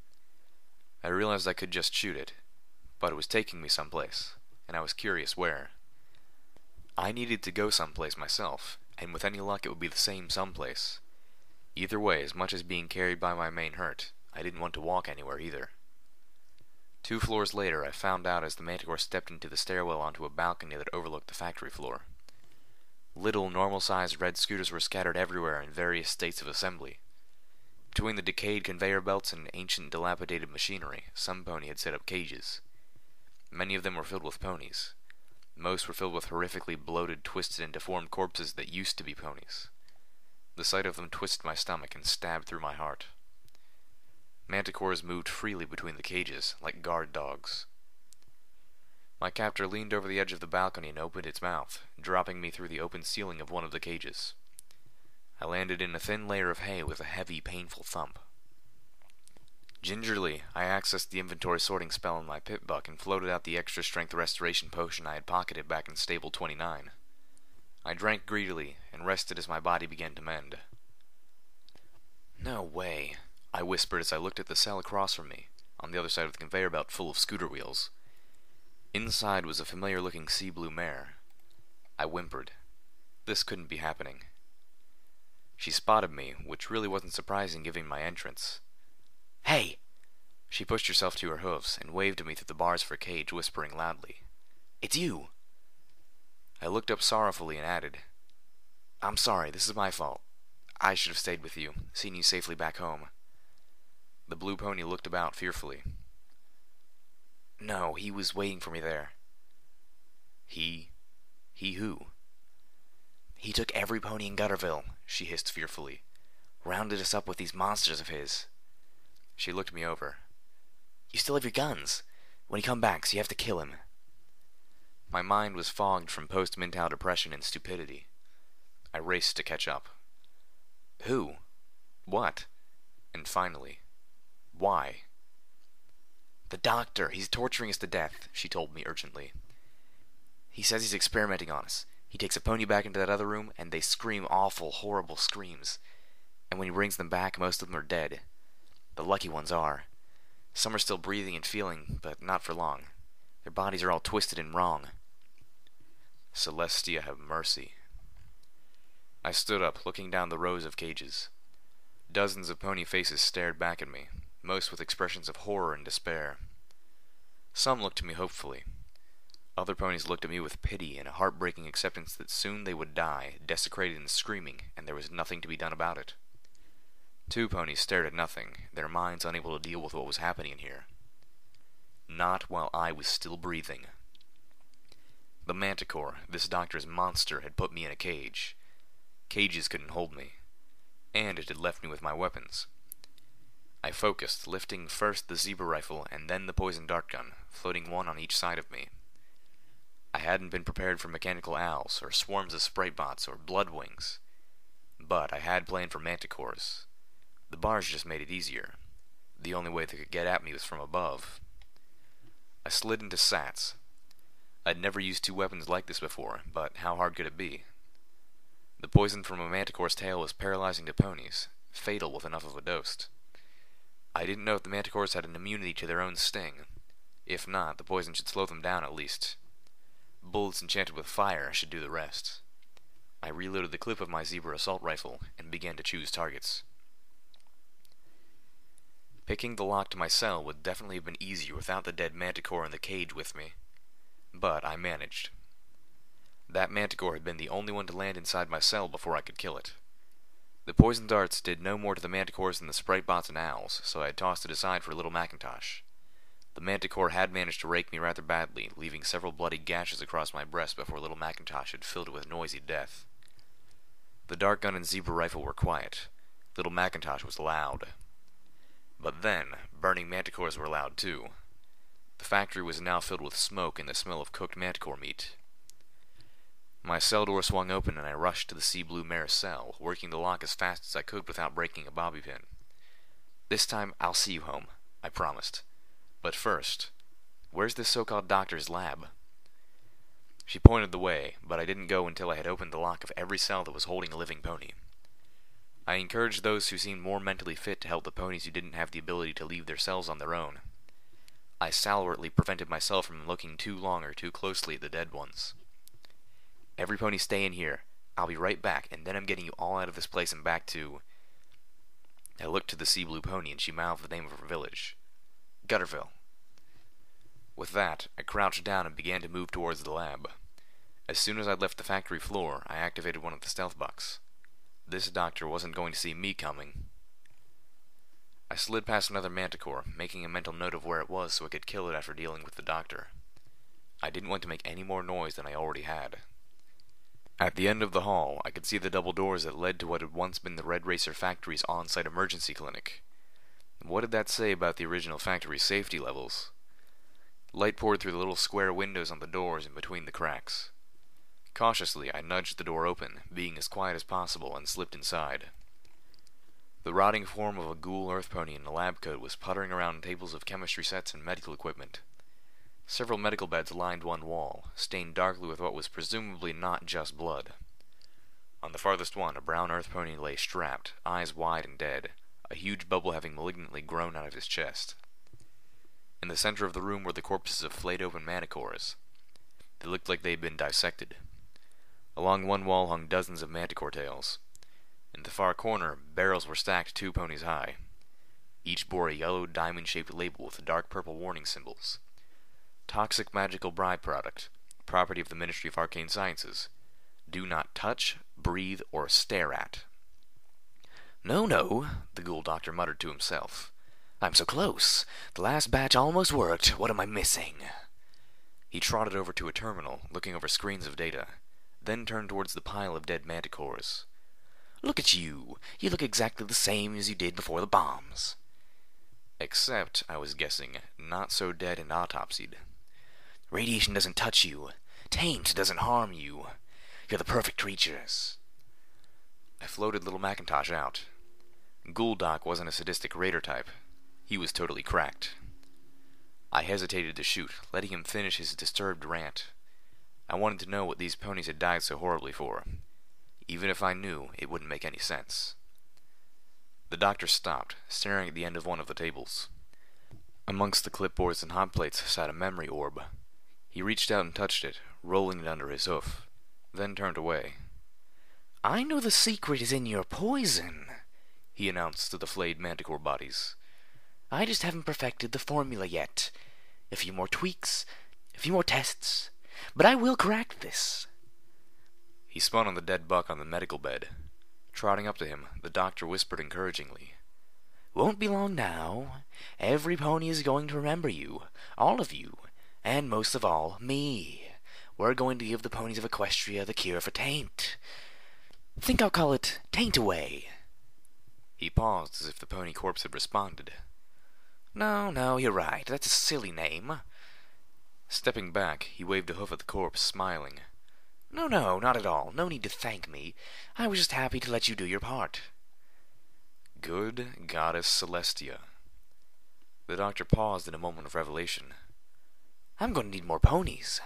I realized I could just shoot it, but it was taking me someplace, and I was curious where. I needed to go someplace myself, and with any luck it would be the same someplace. Either way, as much as being carried by my mane hurt, I didn't want to walk anywhere either. 2 floors later, I found out as the manticore stepped into the stairwell onto a balcony that overlooked the factory floor. Little, normal-sized red scooters were scattered everywhere in various states of assembly. Between the decayed conveyor belts and ancient dilapidated machinery, some pony had set up cages. Many of them were filled with ponies. Most were filled with horrifically bloated, twisted, and deformed corpses that used to be ponies. The sight of them twisted my stomach and stabbed through my heart. Manticores moved freely between the cages, like guard dogs. My captor leaned over the edge of the balcony and opened its mouth, dropping me through the open ceiling of one of the cages. I landed in a thin layer of hay with a heavy, painful thump. Gingerly, I accessed the inventory sorting spell in my pit buck and floated out the extra-strength restoration potion I had pocketed back in Stable 29. I drank greedily and rested as my body began to mend. "No way," I whispered as I looked at the cell across from me, on the other side of the conveyor belt full of scooter wheels. Inside was a familiar-looking sea blue mare. I whimpered. This couldn't be happening. She spotted me, which really wasn't surprising given my entrance. "Hey!" She pushed herself to her hooves and waved at me through the bars of her cage, whispering loudly. "It's you!" I looked up sorrowfully and added, "I'm sorry, this is my fault. I should have stayed with you, seen you safely back home." The blue pony looked about fearfully. "No, he was waiting for me there." He who? "He took every pony in Gutterville," she hissed fearfully. "Rounded us up with these monsters of his." She looked me over. "You still have your guns. When he come back, so you have to kill him." My mind was fogged from post-mental depression and stupidity. I raced to catch up. Who? What? And finally, why? "The doctor, he's torturing us to death," she told me urgently. "He says he's experimenting on us. He takes a pony back into that other room, and they scream awful, horrible screams. And when he brings them back, most of them are dead. The lucky ones are. Some are still breathing and feeling, but not for long. Their bodies are all twisted and wrong." Celestia have mercy. I stood up, looking down the rows of cages. Dozens of pony faces stared back at me, most with expressions of horror and despair. Some looked to me hopefully. Other ponies looked at me with pity and a heartbreaking acceptance that soon they would die, desecrated and screaming, and there was nothing to be done about it. 2 ponies stared at nothing, their minds unable to deal with what was happening in here. Not while I was still breathing. The manticore, this doctor's monster, had put me in a cage. Cages couldn't hold me. And it had left me with my weapons. I focused, lifting first the zebra rifle and then the poison dart gun, floating one on each side of me. I hadn't been prepared for mechanical owls, or swarms of sprite bots, or bloodwings. But I had planned for manticores. The bars just made it easier. The only way they could get at me was from above. I slid into sats. I'd never used 2 weapons like this before, but how hard could it be? The poison from a manticore's tail was paralyzing to ponies, fatal with enough of a dose. I didn't know if the manticores had an immunity to their own sting. If not, the poison should slow them down at least. Bullets enchanted with fire should do the rest. I reloaded the clip of my zebra assault rifle and began to choose targets. Picking the lock to my cell would definitely have been easier without the dead manticore in the cage with me. But I managed. That manticore had been the only one to land inside my cell before I could kill it. The poison darts did no more to the manticores than the sprite bots and owls, so I had tossed it aside for little Macintosh. The manticore had managed to rake me rather badly, leaving several bloody gashes across my breast before little Macintosh had filled it with noisy death. The dart gun and zebra rifle were quiet. Little Macintosh was loud. But then, burning manticores were loud too. The factory was now filled with smoke and the smell of cooked manticore meat. My cell door swung open and I rushed to the sea blue mare's cell, working the lock as fast as I could without breaking a bobby pin. This time I'll see you home, I promised. But first, where's this so-called doctor's lab? She pointed the way, but I didn't go until I had opened the lock of every cell that was holding a living pony. I encouraged those who seemed more mentally fit to help the ponies who didn't have the ability to leave their cells on their own. I stalwartly prevented myself from looking too long or too closely at the dead ones. Every pony stay in here. I'll be right back, and then I'm getting you all out of this place and back to... I looked to the sea blue pony and she mouthed the name of her village. Gutterville. With that, I crouched down and began to move towards the lab. As soon as I'd left the factory floor, I activated one of the stealth bucks. This doctor wasn't going to see me coming. I slid past another manticore, making a mental note of where it was so I could kill it after dealing with the doctor. I didn't want to make any more noise than I already had. At the end of the hall, I could see the double doors that led to what had once been the Red Racer factory's on-site emergency clinic. What did that say about the original factory's safety levels? Light poured through the little square windows on the doors and between the cracks. Cautiously, I nudged the door open, being as quiet as possible, and slipped inside. The rotting form of a ghoul earth pony in a lab coat was puttering around tables of chemistry sets and medical equipment. Several medical beds lined one wall, stained darkly with what was presumably not just blood. On the farthest one, a brown earth pony lay strapped, eyes wide and dead, a huge bubble having malignantly grown out of his chest. In the center of the room were the corpses of flayed-open manticores. They looked like they had been dissected. Along one wall hung dozens of manticore tails. In the far corner, barrels were stacked 2 ponies high. Each bore a yellow diamond-shaped label with dark purple warning symbols. Toxic magical byproduct, property of the Ministry of Arcane Sciences. Do not touch, breathe, or stare at. No, no, the ghoul doctor muttered to himself. I'm so close. The last batch almost worked. What am I missing? He trotted over to a terminal, looking over screens of data, then turned towards the pile of dead manticores. Look at you. You look exactly the same as you did before the bombs. Except, I was guessing, not so dead and autopsied. Radiation doesn't touch you. Taint doesn't harm you. You're the perfect creatures. I floated little Macintosh out. Ghouldoc wasn't a sadistic raider type. He was totally cracked. I hesitated to shoot, letting him finish his disturbed rant. I wanted to know what these ponies had died so horribly for. Even if I knew, it wouldn't make any sense. The doctor stopped, staring at the end of one of the tables. Amongst the clipboards and hot plates sat a memory orb. He reached out and touched it, rolling it under his hoof, then turned away. I know the secret is in your poison, he announced to the flayed manticore bodies. I just haven't perfected the formula yet. A few more tweaks, a few more tests, but I will crack this. He spun on the dead buck on the medical bed. Trotting up to him, the doctor whispered encouragingly. Won't be long now. Every pony is going to remember you, all of you, and most of all, me. We're going to give the ponies of Equestria the cure for taint. Think I'll call it Taint Away. He paused as if the pony corpse had responded. No, you're right. That's a silly name. Stepping back, he waved a hoof at the corpse, smiling. No, not at all. No need to thank me. I was just happy to let you do your part. Good Goddess Celestia. The doctor paused in a moment of revelation. I'm going to need more ponies.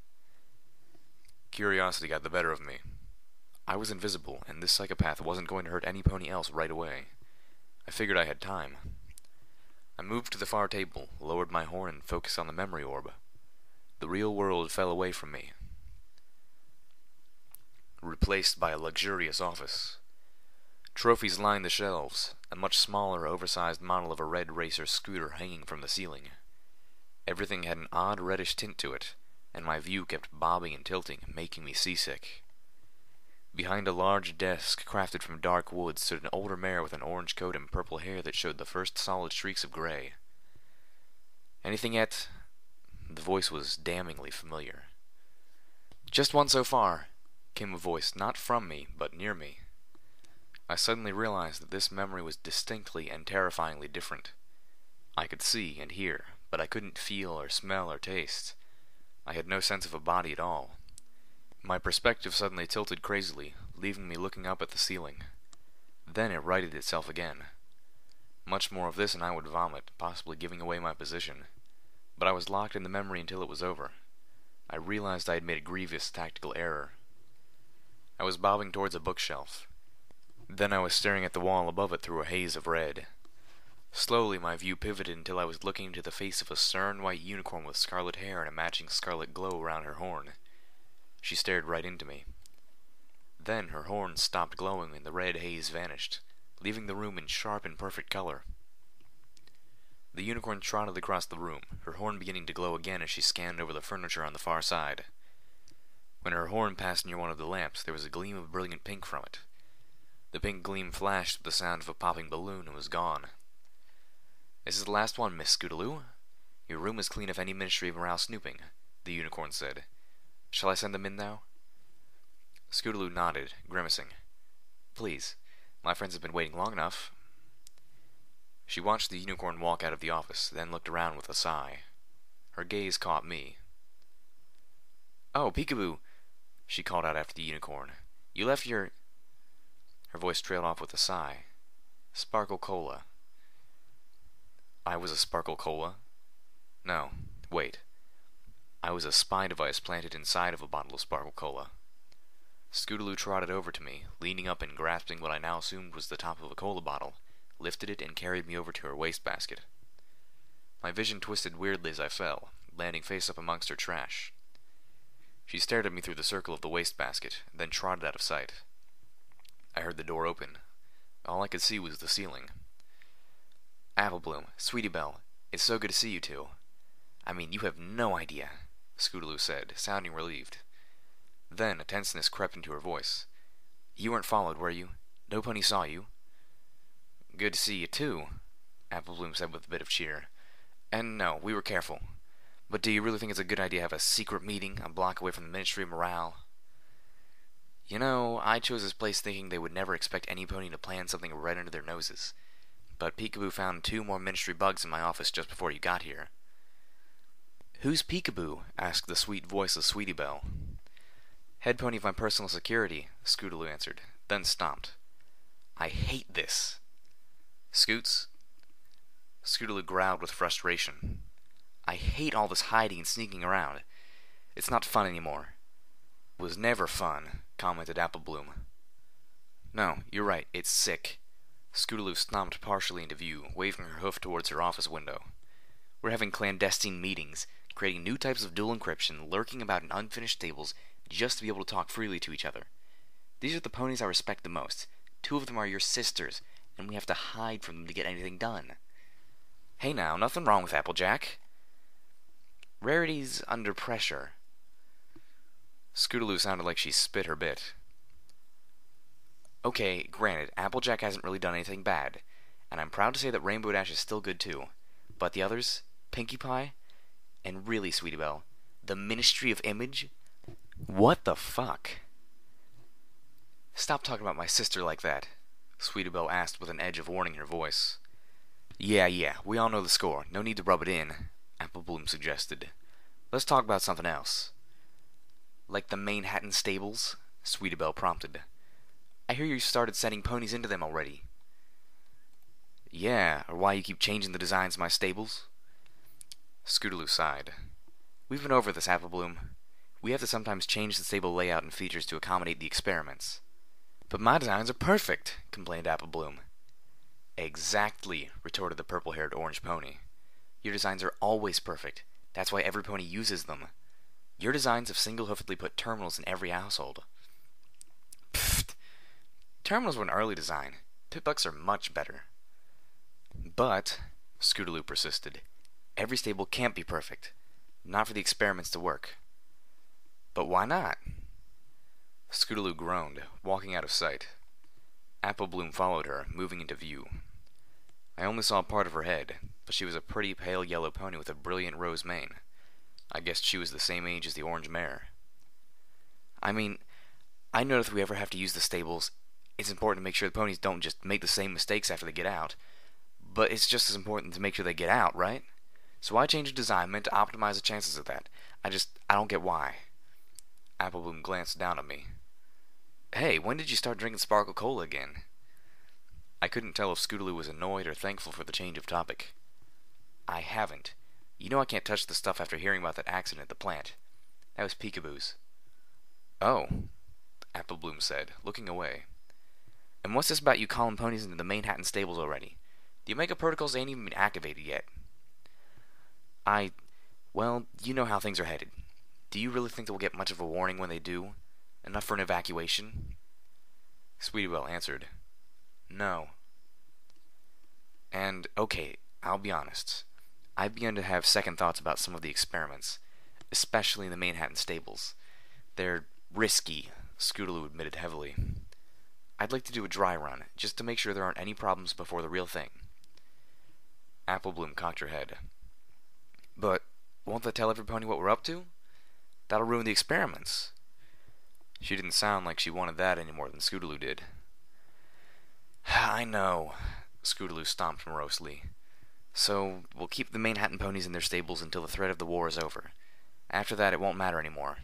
Curiosity got the better of me. I was invisible, and this psychopath wasn't going to hurt any pony else right away. I figured I had time. I moved to the far table, lowered my horn, and focused on the memory orb. The real world fell away from me, replaced by a luxurious office. Trophies lined the shelves, a much smaller, oversized model of a Red Racer scooter hanging from the ceiling. Everything had an odd reddish tint to it, and my view kept bobbing and tilting, making me seasick. Behind a large desk crafted from dark wood stood an older mare with an orange coat and purple hair that showed the first solid streaks of gray. "Anything yet?" The voice was damningly familiar. "Just one so far," came a voice not from me, but near me. I suddenly realized that this memory was distinctly and terrifyingly different. I could see and hear, but I couldn't feel or smell or taste. I had no sense of a body at all. My perspective suddenly tilted crazily, leaving me looking up at the ceiling. Then it righted itself again. Much more of this and I would vomit, possibly giving away my position. But I was locked in the memory until it was over. I realized I had made a grievous tactical error. I was bobbing towards a bookshelf. Then I was staring at the wall above it through a haze of red. Slowly my view pivoted until I was looking into the face of a stern white unicorn with scarlet hair and a matching scarlet glow around her horn. She stared right into me. Then her horn stopped glowing and the red haze vanished, leaving the room in sharp and perfect color. The unicorn trotted across the room, her horn beginning to glow again as she scanned over the furniture on the far side. When her horn passed near one of the lamps, there was a gleam of brilliant pink from it. The pink gleam flashed with the sound of a popping balloon and was gone. "This is the last one, Miss Scootaloo. Your room is clean of any Ministry of Morale snooping," the unicorn said. "Shall I send them in now?" Scootaloo nodded, grimacing. "Please. My friends have been waiting long enough." She watched the unicorn walk out of the office, then looked around with a sigh. Her gaze caught me. "Oh, Peekaboo," she called out after the unicorn. "You left your—" Her voice trailed off with a sigh. "Sparkle Cola." I was a Sparkle Cola? No, wait. I was a spy device planted inside of a bottle of Sparkle Cola. Scootaloo trotted over to me, leaning up and grasping what I now assumed was the top of a cola bottle, lifted it and carried me over to her wastebasket. My vision twisted weirdly as I fell, landing face up amongst her trash. She stared at me through the circle of the wastebasket, then trotted out of sight. I heard the door open. All I could see was the ceiling. "Apple Bloom, Sweetie Belle, it's so good to see you two. I mean, you have no idea," Scootaloo said, sounding relieved. Then a tenseness crept into her voice. "You weren't followed, were you? No pony saw you?" "Good to see you, too," Apple Bloom said with a bit of cheer. "And no, we were careful. But do you really think it's a good idea to have a secret meeting a block away from the Ministry of Morale?" "You know, I chose this place thinking they would never expect any pony to plan something right under their noses. But Peekaboo found 2 more Ministry bugs in my office just before you got here." "Who's Peekaboo?" asked the sweet voice of Sweetie Belle. "Head pony of my personal security," Scootaloo answered, then stopped. "I hate this." "Scoots?" Scootaloo growled with frustration. "I hate all this hiding and sneaking around. It's not fun anymore." "It was never fun," commented Apple Bloom. "No, you're right, it's sick." Scootaloo stomped partially into view, waving her hoof towards her office window. "We're having clandestine meetings, creating new types of dual encryption, lurking about in unfinished stables, just to be able to talk freely to each other. These are the ponies I respect the most. 2 of them are your sisters, and we have to hide from them to get anything done." "Hey now, nothing wrong with Applejack." "Rarity's under pressure." Scootaloo sounded like she spit her bit. "Okay, granted, Applejack hasn't really done anything bad, and I'm proud to say that Rainbow Dash is still good too. But the others, Pinkie Pie, and really, Sweetie Belle, the Ministry of Image? What the fuck?" "Stop talking about my sister like that," Sweetie Belle asked with an edge of warning in her voice. Yeah, we all know the score. No need to rub it in," Apple Bloom suggested. "Let's talk about something else." "Like the Manhattan stables?" Sweetie Belle prompted. "I hear you started sending ponies into them already." "Yeah, or why you keep changing the designs of my stables?" Scootaloo sighed. "We've been over this, Apple Bloom. We have to sometimes change the stable layout and features to accommodate the experiments." "But my designs are perfect," complained Apple Bloom. "Exactly," retorted the purple-haired orange pony. "Your designs are always perfect. That's why every pony uses them. Your designs have single-hoofedly put terminals in every household." "Pfft! Terminals were an early design. Pip-bucks are much better." "But," Scootaloo persisted, "every stable can't be perfect. Not for the experiments to work." But why not? Scootaloo groaned, walking out of sight. Apple Bloom followed her, moving into view. I only saw part of her head, but she was a pretty pale yellow pony with a brilliant rose mane. I guessed she was the same age as the orange mare. I mean, I know if we ever have to use the stables, it's important to make sure the ponies don't just make the same mistakes after they get out. But it's just as important to make sure they get out, right? So I changed the design meant to optimize the chances of that. I don't get why. Apple Bloom glanced down at me. Hey, when did you start drinking Sparkle Cola again? I couldn't tell if Scootaloo was annoyed or thankful for the change of topic. I haven't. You know I can't touch the stuff after hearing about that accident at the plant. That was peekaboo's. Oh, Apple Bloom said, looking away. And what's this about you calling ponies into the Manhattan stables already? The Omega protocols ain't even been activated yet. Well, you know how things are headed. Do you really think that we'll get much of a warning when they do? Enough for an evacuation? Sweetiebelle answered, No. And, okay, I'll be honest. I've begun to have second thoughts about some of the experiments, especially in the Manhattan stables. They're risky, Scootaloo admitted heavily. I'd like to do a dry run, just to make sure there aren't any problems before the real thing. Apple Bloom cocked her head. But won't that tell every pony what we're up to? That'll ruin the experiments. She didn't sound like she wanted that any more than Scootaloo did. I know, Scootaloo stomped morosely. So we'll keep the Manhattan ponies in their stables until the threat of the war is over. After that, it won't matter anymore.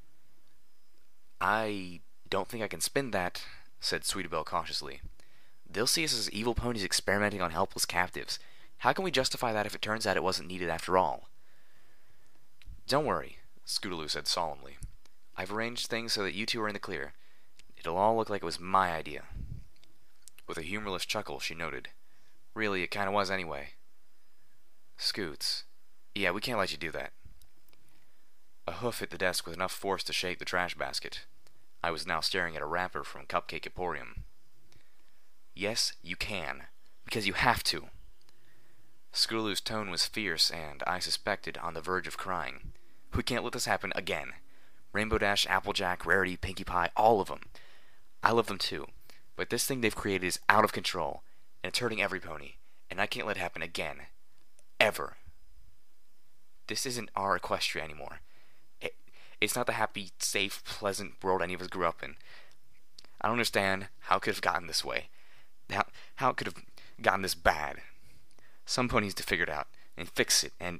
I don't think I can spin that, said Sweetiebelle cautiously. They'll see us as evil ponies experimenting on helpless captives. How can we justify that if it turns out it wasn't needed after all? Don't worry, Scootaloo said solemnly. I've arranged things so that you two are in the clear. It'll all look like it was my idea. With a humorless chuckle, she noted, Really, it kinda was anyway. Scoots. Yeah, we can't let you do that. A hoof hit the desk with enough force to shake the trash basket. I was now staring at a wrapper from Cupcake Emporium. Yes, you can. Because you have to. Scootaloo's tone was fierce and, I suspected, on the verge of crying. We can't let this happen again. Rainbow Dash, Applejack, Rarity, Pinkie Pie, all of them. I love them too. But this thing they've created is out of control, and it's hurting every pony, and I can't let it happen again. Ever. This isn't our Equestria anymore. It's not the happy, safe, pleasant world any of us grew up in. I don't understand how it could have gotten this way. How it could have gotten this bad. Some ponies to figure it out, and fix it, and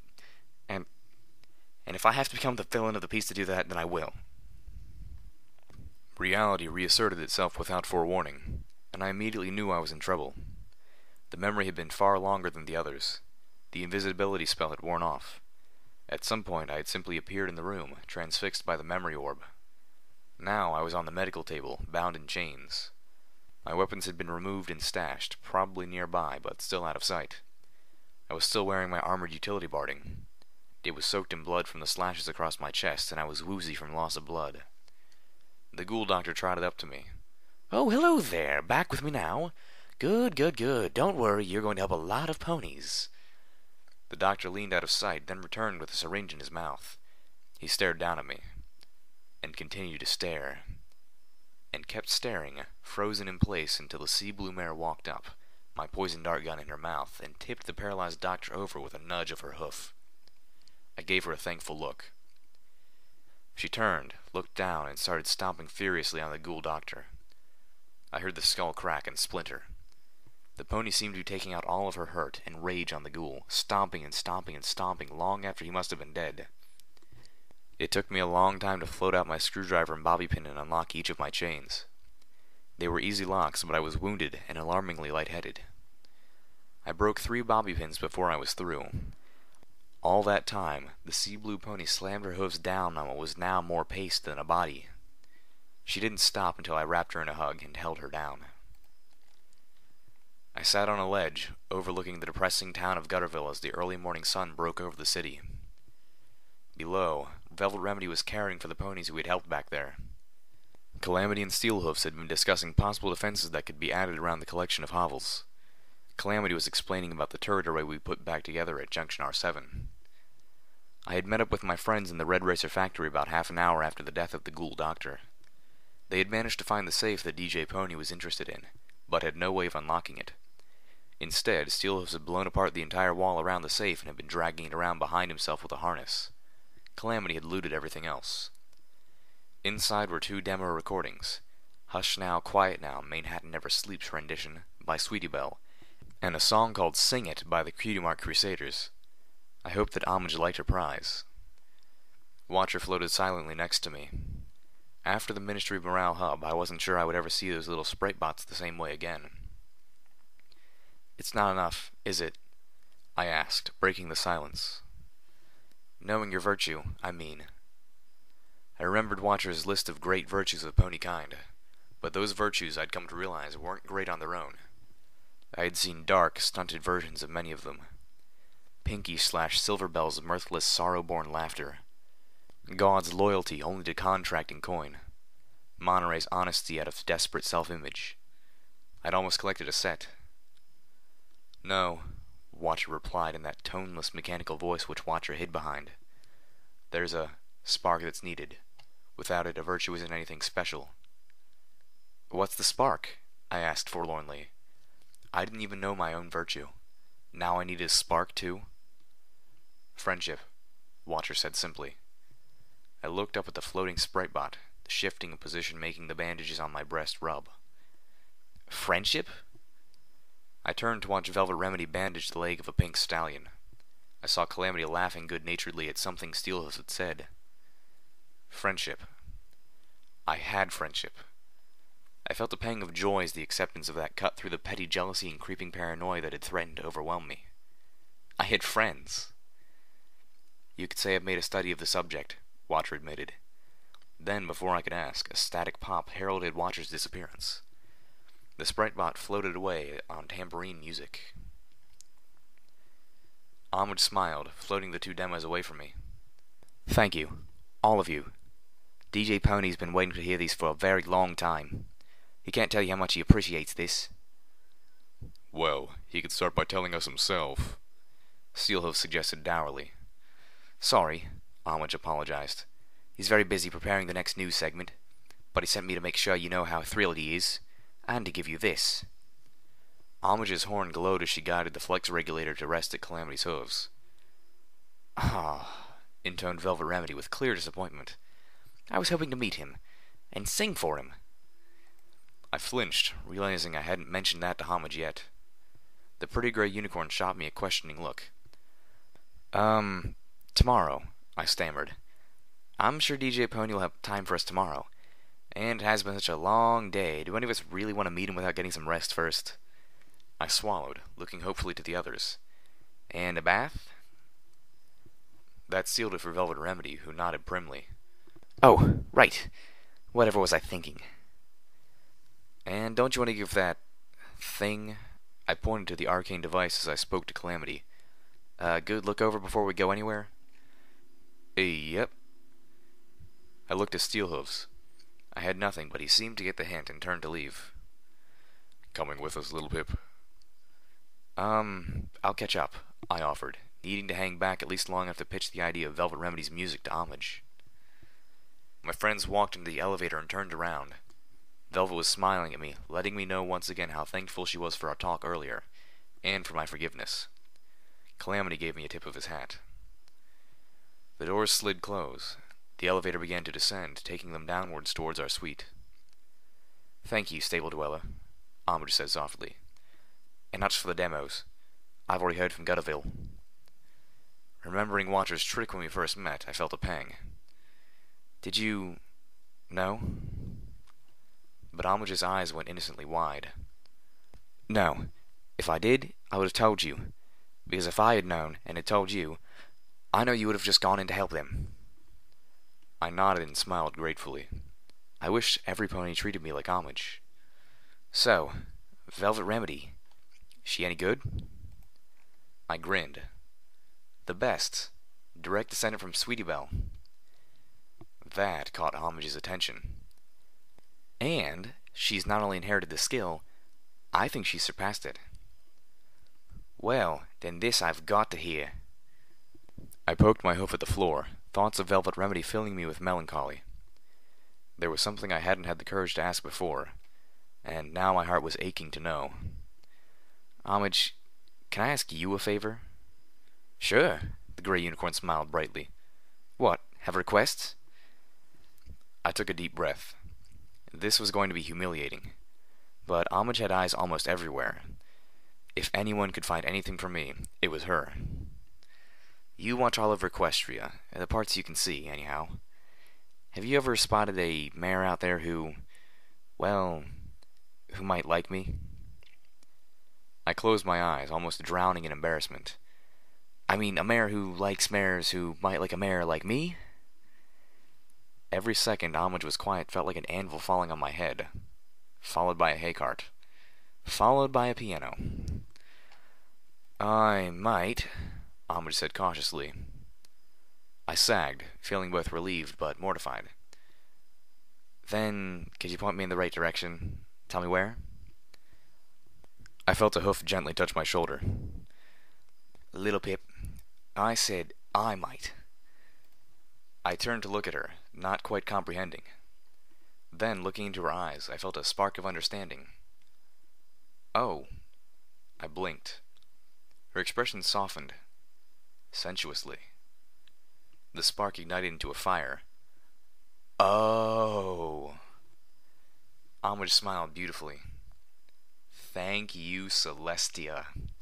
if I have to become the villain of the piece to do that, then I will. Reality reasserted itself without forewarning, and I immediately knew I was in trouble. The memory had been far longer than the others. The invisibility spell had worn off. At some point I had simply appeared in the room, transfixed by the memory orb. Now I was on the medical table, bound in chains. My weapons had been removed and stashed, probably nearby, but still out of sight. I was still wearing my armored utility barding. It was soaked in blood from the slashes across my chest, and I was woozy from loss of blood. The ghoul doctor trotted up to me. Oh, hello there. Back with me now. Good. Don't worry, you're going to help a lot of ponies. The doctor leaned out of sight, then returned with a syringe in his mouth. He stared down at me, and continued to stare, and kept staring, frozen in place until the sea blue mare walked up, my poison dart gun in her mouth, and tipped the paralyzed doctor over with a nudge of her hoof. I gave her a thankful look. She turned, looked down, and started stomping furiously on the ghoul doctor. I heard the skull crack and splinter. The pony seemed to be taking out all of her hurt and rage on the ghoul, stomping and stomping and stomping long after he must have been dead. It took me a long time to float out my screwdriver and bobby pin and unlock each of my chains. They were easy locks, but I was wounded and alarmingly lightheaded. I broke 3 bobby pins before I was through. All that time, the sea blue pony slammed her hooves down on what was now more paste than a body. She didn't stop until I wrapped her in a hug and held her down. I sat on a ledge, overlooking the depressing town of Gutterville as the early morning sun broke over the city. Below, Velvet Remedy was caring for the ponies we had helped back there. Calamity and Steelhoofs had been discussing possible defenses that could be added around the collection of hovels. Calamity was explaining about the turret array we put back together at Junction R7. I had met up with my friends in the Red Racer factory about half an hour after the death of the ghoul doctor. They had managed to find the safe that DJ Pony was interested in, but had no way of unlocking it. Instead, Steelhooves had blown apart the entire wall around the safe and had been dragging it around behind himself with a harness. Calamity had looted everything else. Inside were 2 demo recordings, Hush Now, Quiet Now, Manhattan Never Sleeps rendition by Sweetie Belle, and a song called Sing It by the Cutie Mark Crusaders. I hoped that Homage liked her prize. Watcher floated silently next to me. After the Ministry of Morale hub, I wasn't sure I would ever see those little sprite bots the same way again. "It's not enough, is it?" I asked, breaking the silence. "Knowing your virtue, I mean." I remembered Watcher's list of great virtues of pony kind, but those virtues I'd come to realize weren't great on their own. I had seen dark, stunted versions of many of them. Pinky/Silverbell's mirthless, sorrow-born laughter. God's loyalty only to contracting coin. Monterey's honesty out of desperate self-image. I'd almost collected a set. "No," Watcher replied in that toneless, mechanical voice which Watcher hid behind. "There's a spark that's needed. Without it, a virtue isn't anything special." "What's the spark?" I asked forlornly. I didn't even know my own virtue. Now I needed a spark, too? "Friendship," Watcher said simply. I looked up at the floating sprite bot, the shifting of position making the bandages on my breast rub. "Friendship?" I turned to watch Velvet Remedy bandage the leg of a pink stallion. I saw Calamity laughing good-naturedly at something Steelhooves had said. Friendship. I had friendship. I felt a pang of joy as the acceptance of that cut through the petty jealousy and creeping paranoia that had threatened to overwhelm me. I had friends. "You could say I've made a study of the subject," Watcher admitted. Then, before I could ask, a static pop heralded Watcher's disappearance. The sprite bot floated away on tambourine music. Homage smiled, floating the 2 demos away from me. "Thank you. All of you. DJ Pony's been waiting to hear these for a very long time. He can't tell you how much he appreciates this." "Well, he could start by telling us himself," Steelhooves suggested dourly. "Sorry," Homage apologized. "He's very busy preparing the next news segment, but he sent me to make sure you know how thrilled he is, and to give you this." Homage's horn glowed as she guided the flex regulator to rest at Calamity's hooves. "Ah," intoned Velvet Remedy with clear disappointment. "I was hoping to meet him, and sing for him." I flinched, realizing I hadn't mentioned that to Homage yet. The pretty gray unicorn shot me a questioning look. Tomorrow," I stammered. "I'm sure DJ Pony will have time for us tomorrow. And it has been such a long day. Do any of us really want to meet him without getting some rest first?" I swallowed, looking hopefully to the others. "And a bath?" That sealed it for Velvet Remedy, who nodded primly. "Oh, right. Whatever was I thinking?" "And don't you want to give that thing," I pointed to the arcane device as I spoke to Calamity, "a good look over before we go anywhere?" "Yep." I looked at Steelhooves. I had nothing, but he seemed to get the hint and turned to leave. "Coming with us, Little Pip?" I'll catch up," I offered, needing to hang back at least long enough to pitch the idea of Velvet Remedy's music to Homage. My friends walked into the elevator and turned around. Velvet was smiling at me, letting me know once again how thankful she was for our talk earlier, and for my forgiveness. Calamity gave me a tip of his hat. The doors slid close. The elevator began to descend, taking them downwards towards our suite. "Thank you, Stable Dweller," Homage said softly. "And not just for the demos. I've already heard from Gutterville." Remembering Watcher's trick when we first met, I felt a pang. "Did you... know?" But Homage's eyes went innocently wide. "No. If I did, I would have told you. Because if I had known, and had told you, I know you would have just gone in to help them." I nodded and smiled gratefully. I wish every pony treated me like Homage. "So, Velvet Remedy, she any good?" I grinned. "The best. Direct descendant from Sweetie Belle." That caught Homage's attention. "And she's not only inherited the skill, I think she's surpassed it." "Well, then this I've got to hear." I poked my hoof at the floor, thoughts of Velvet Remedy filling me with melancholy. There was something I hadn't had the courage to ask before, and now my heart was aching to know. Homage, can I ask you a favor? Sure, the gray unicorn smiled brightly. What, have requests? I took a deep breath. This was going to be humiliating, but Homage had eyes almost everywhere. If anyone could find anything for me, it was her. You watch all over Equestria, the parts you can see, anyhow. Have you ever spotted a mare out there who might like me? I closed my eyes, almost drowning in embarrassment. I mean, a mare who likes mares who might like a mare like me? Every second Homage was quiet felt like an anvil falling on my head, followed by a hay cart, followed by a piano. I might, Homage said cautiously. I sagged, feeling both relieved but mortified. Then, could you point me in the right direction? Tell me where? I felt a hoof gently touch my shoulder. Little Pip, I said I might. I turned to look at her, not quite comprehending. Then, looking into her eyes, I felt a spark of understanding. Oh. I blinked. Her expression softened, sensuously. The spark ignited into a fire. Oh. Homage smiled beautifully. Thank you, Celestia.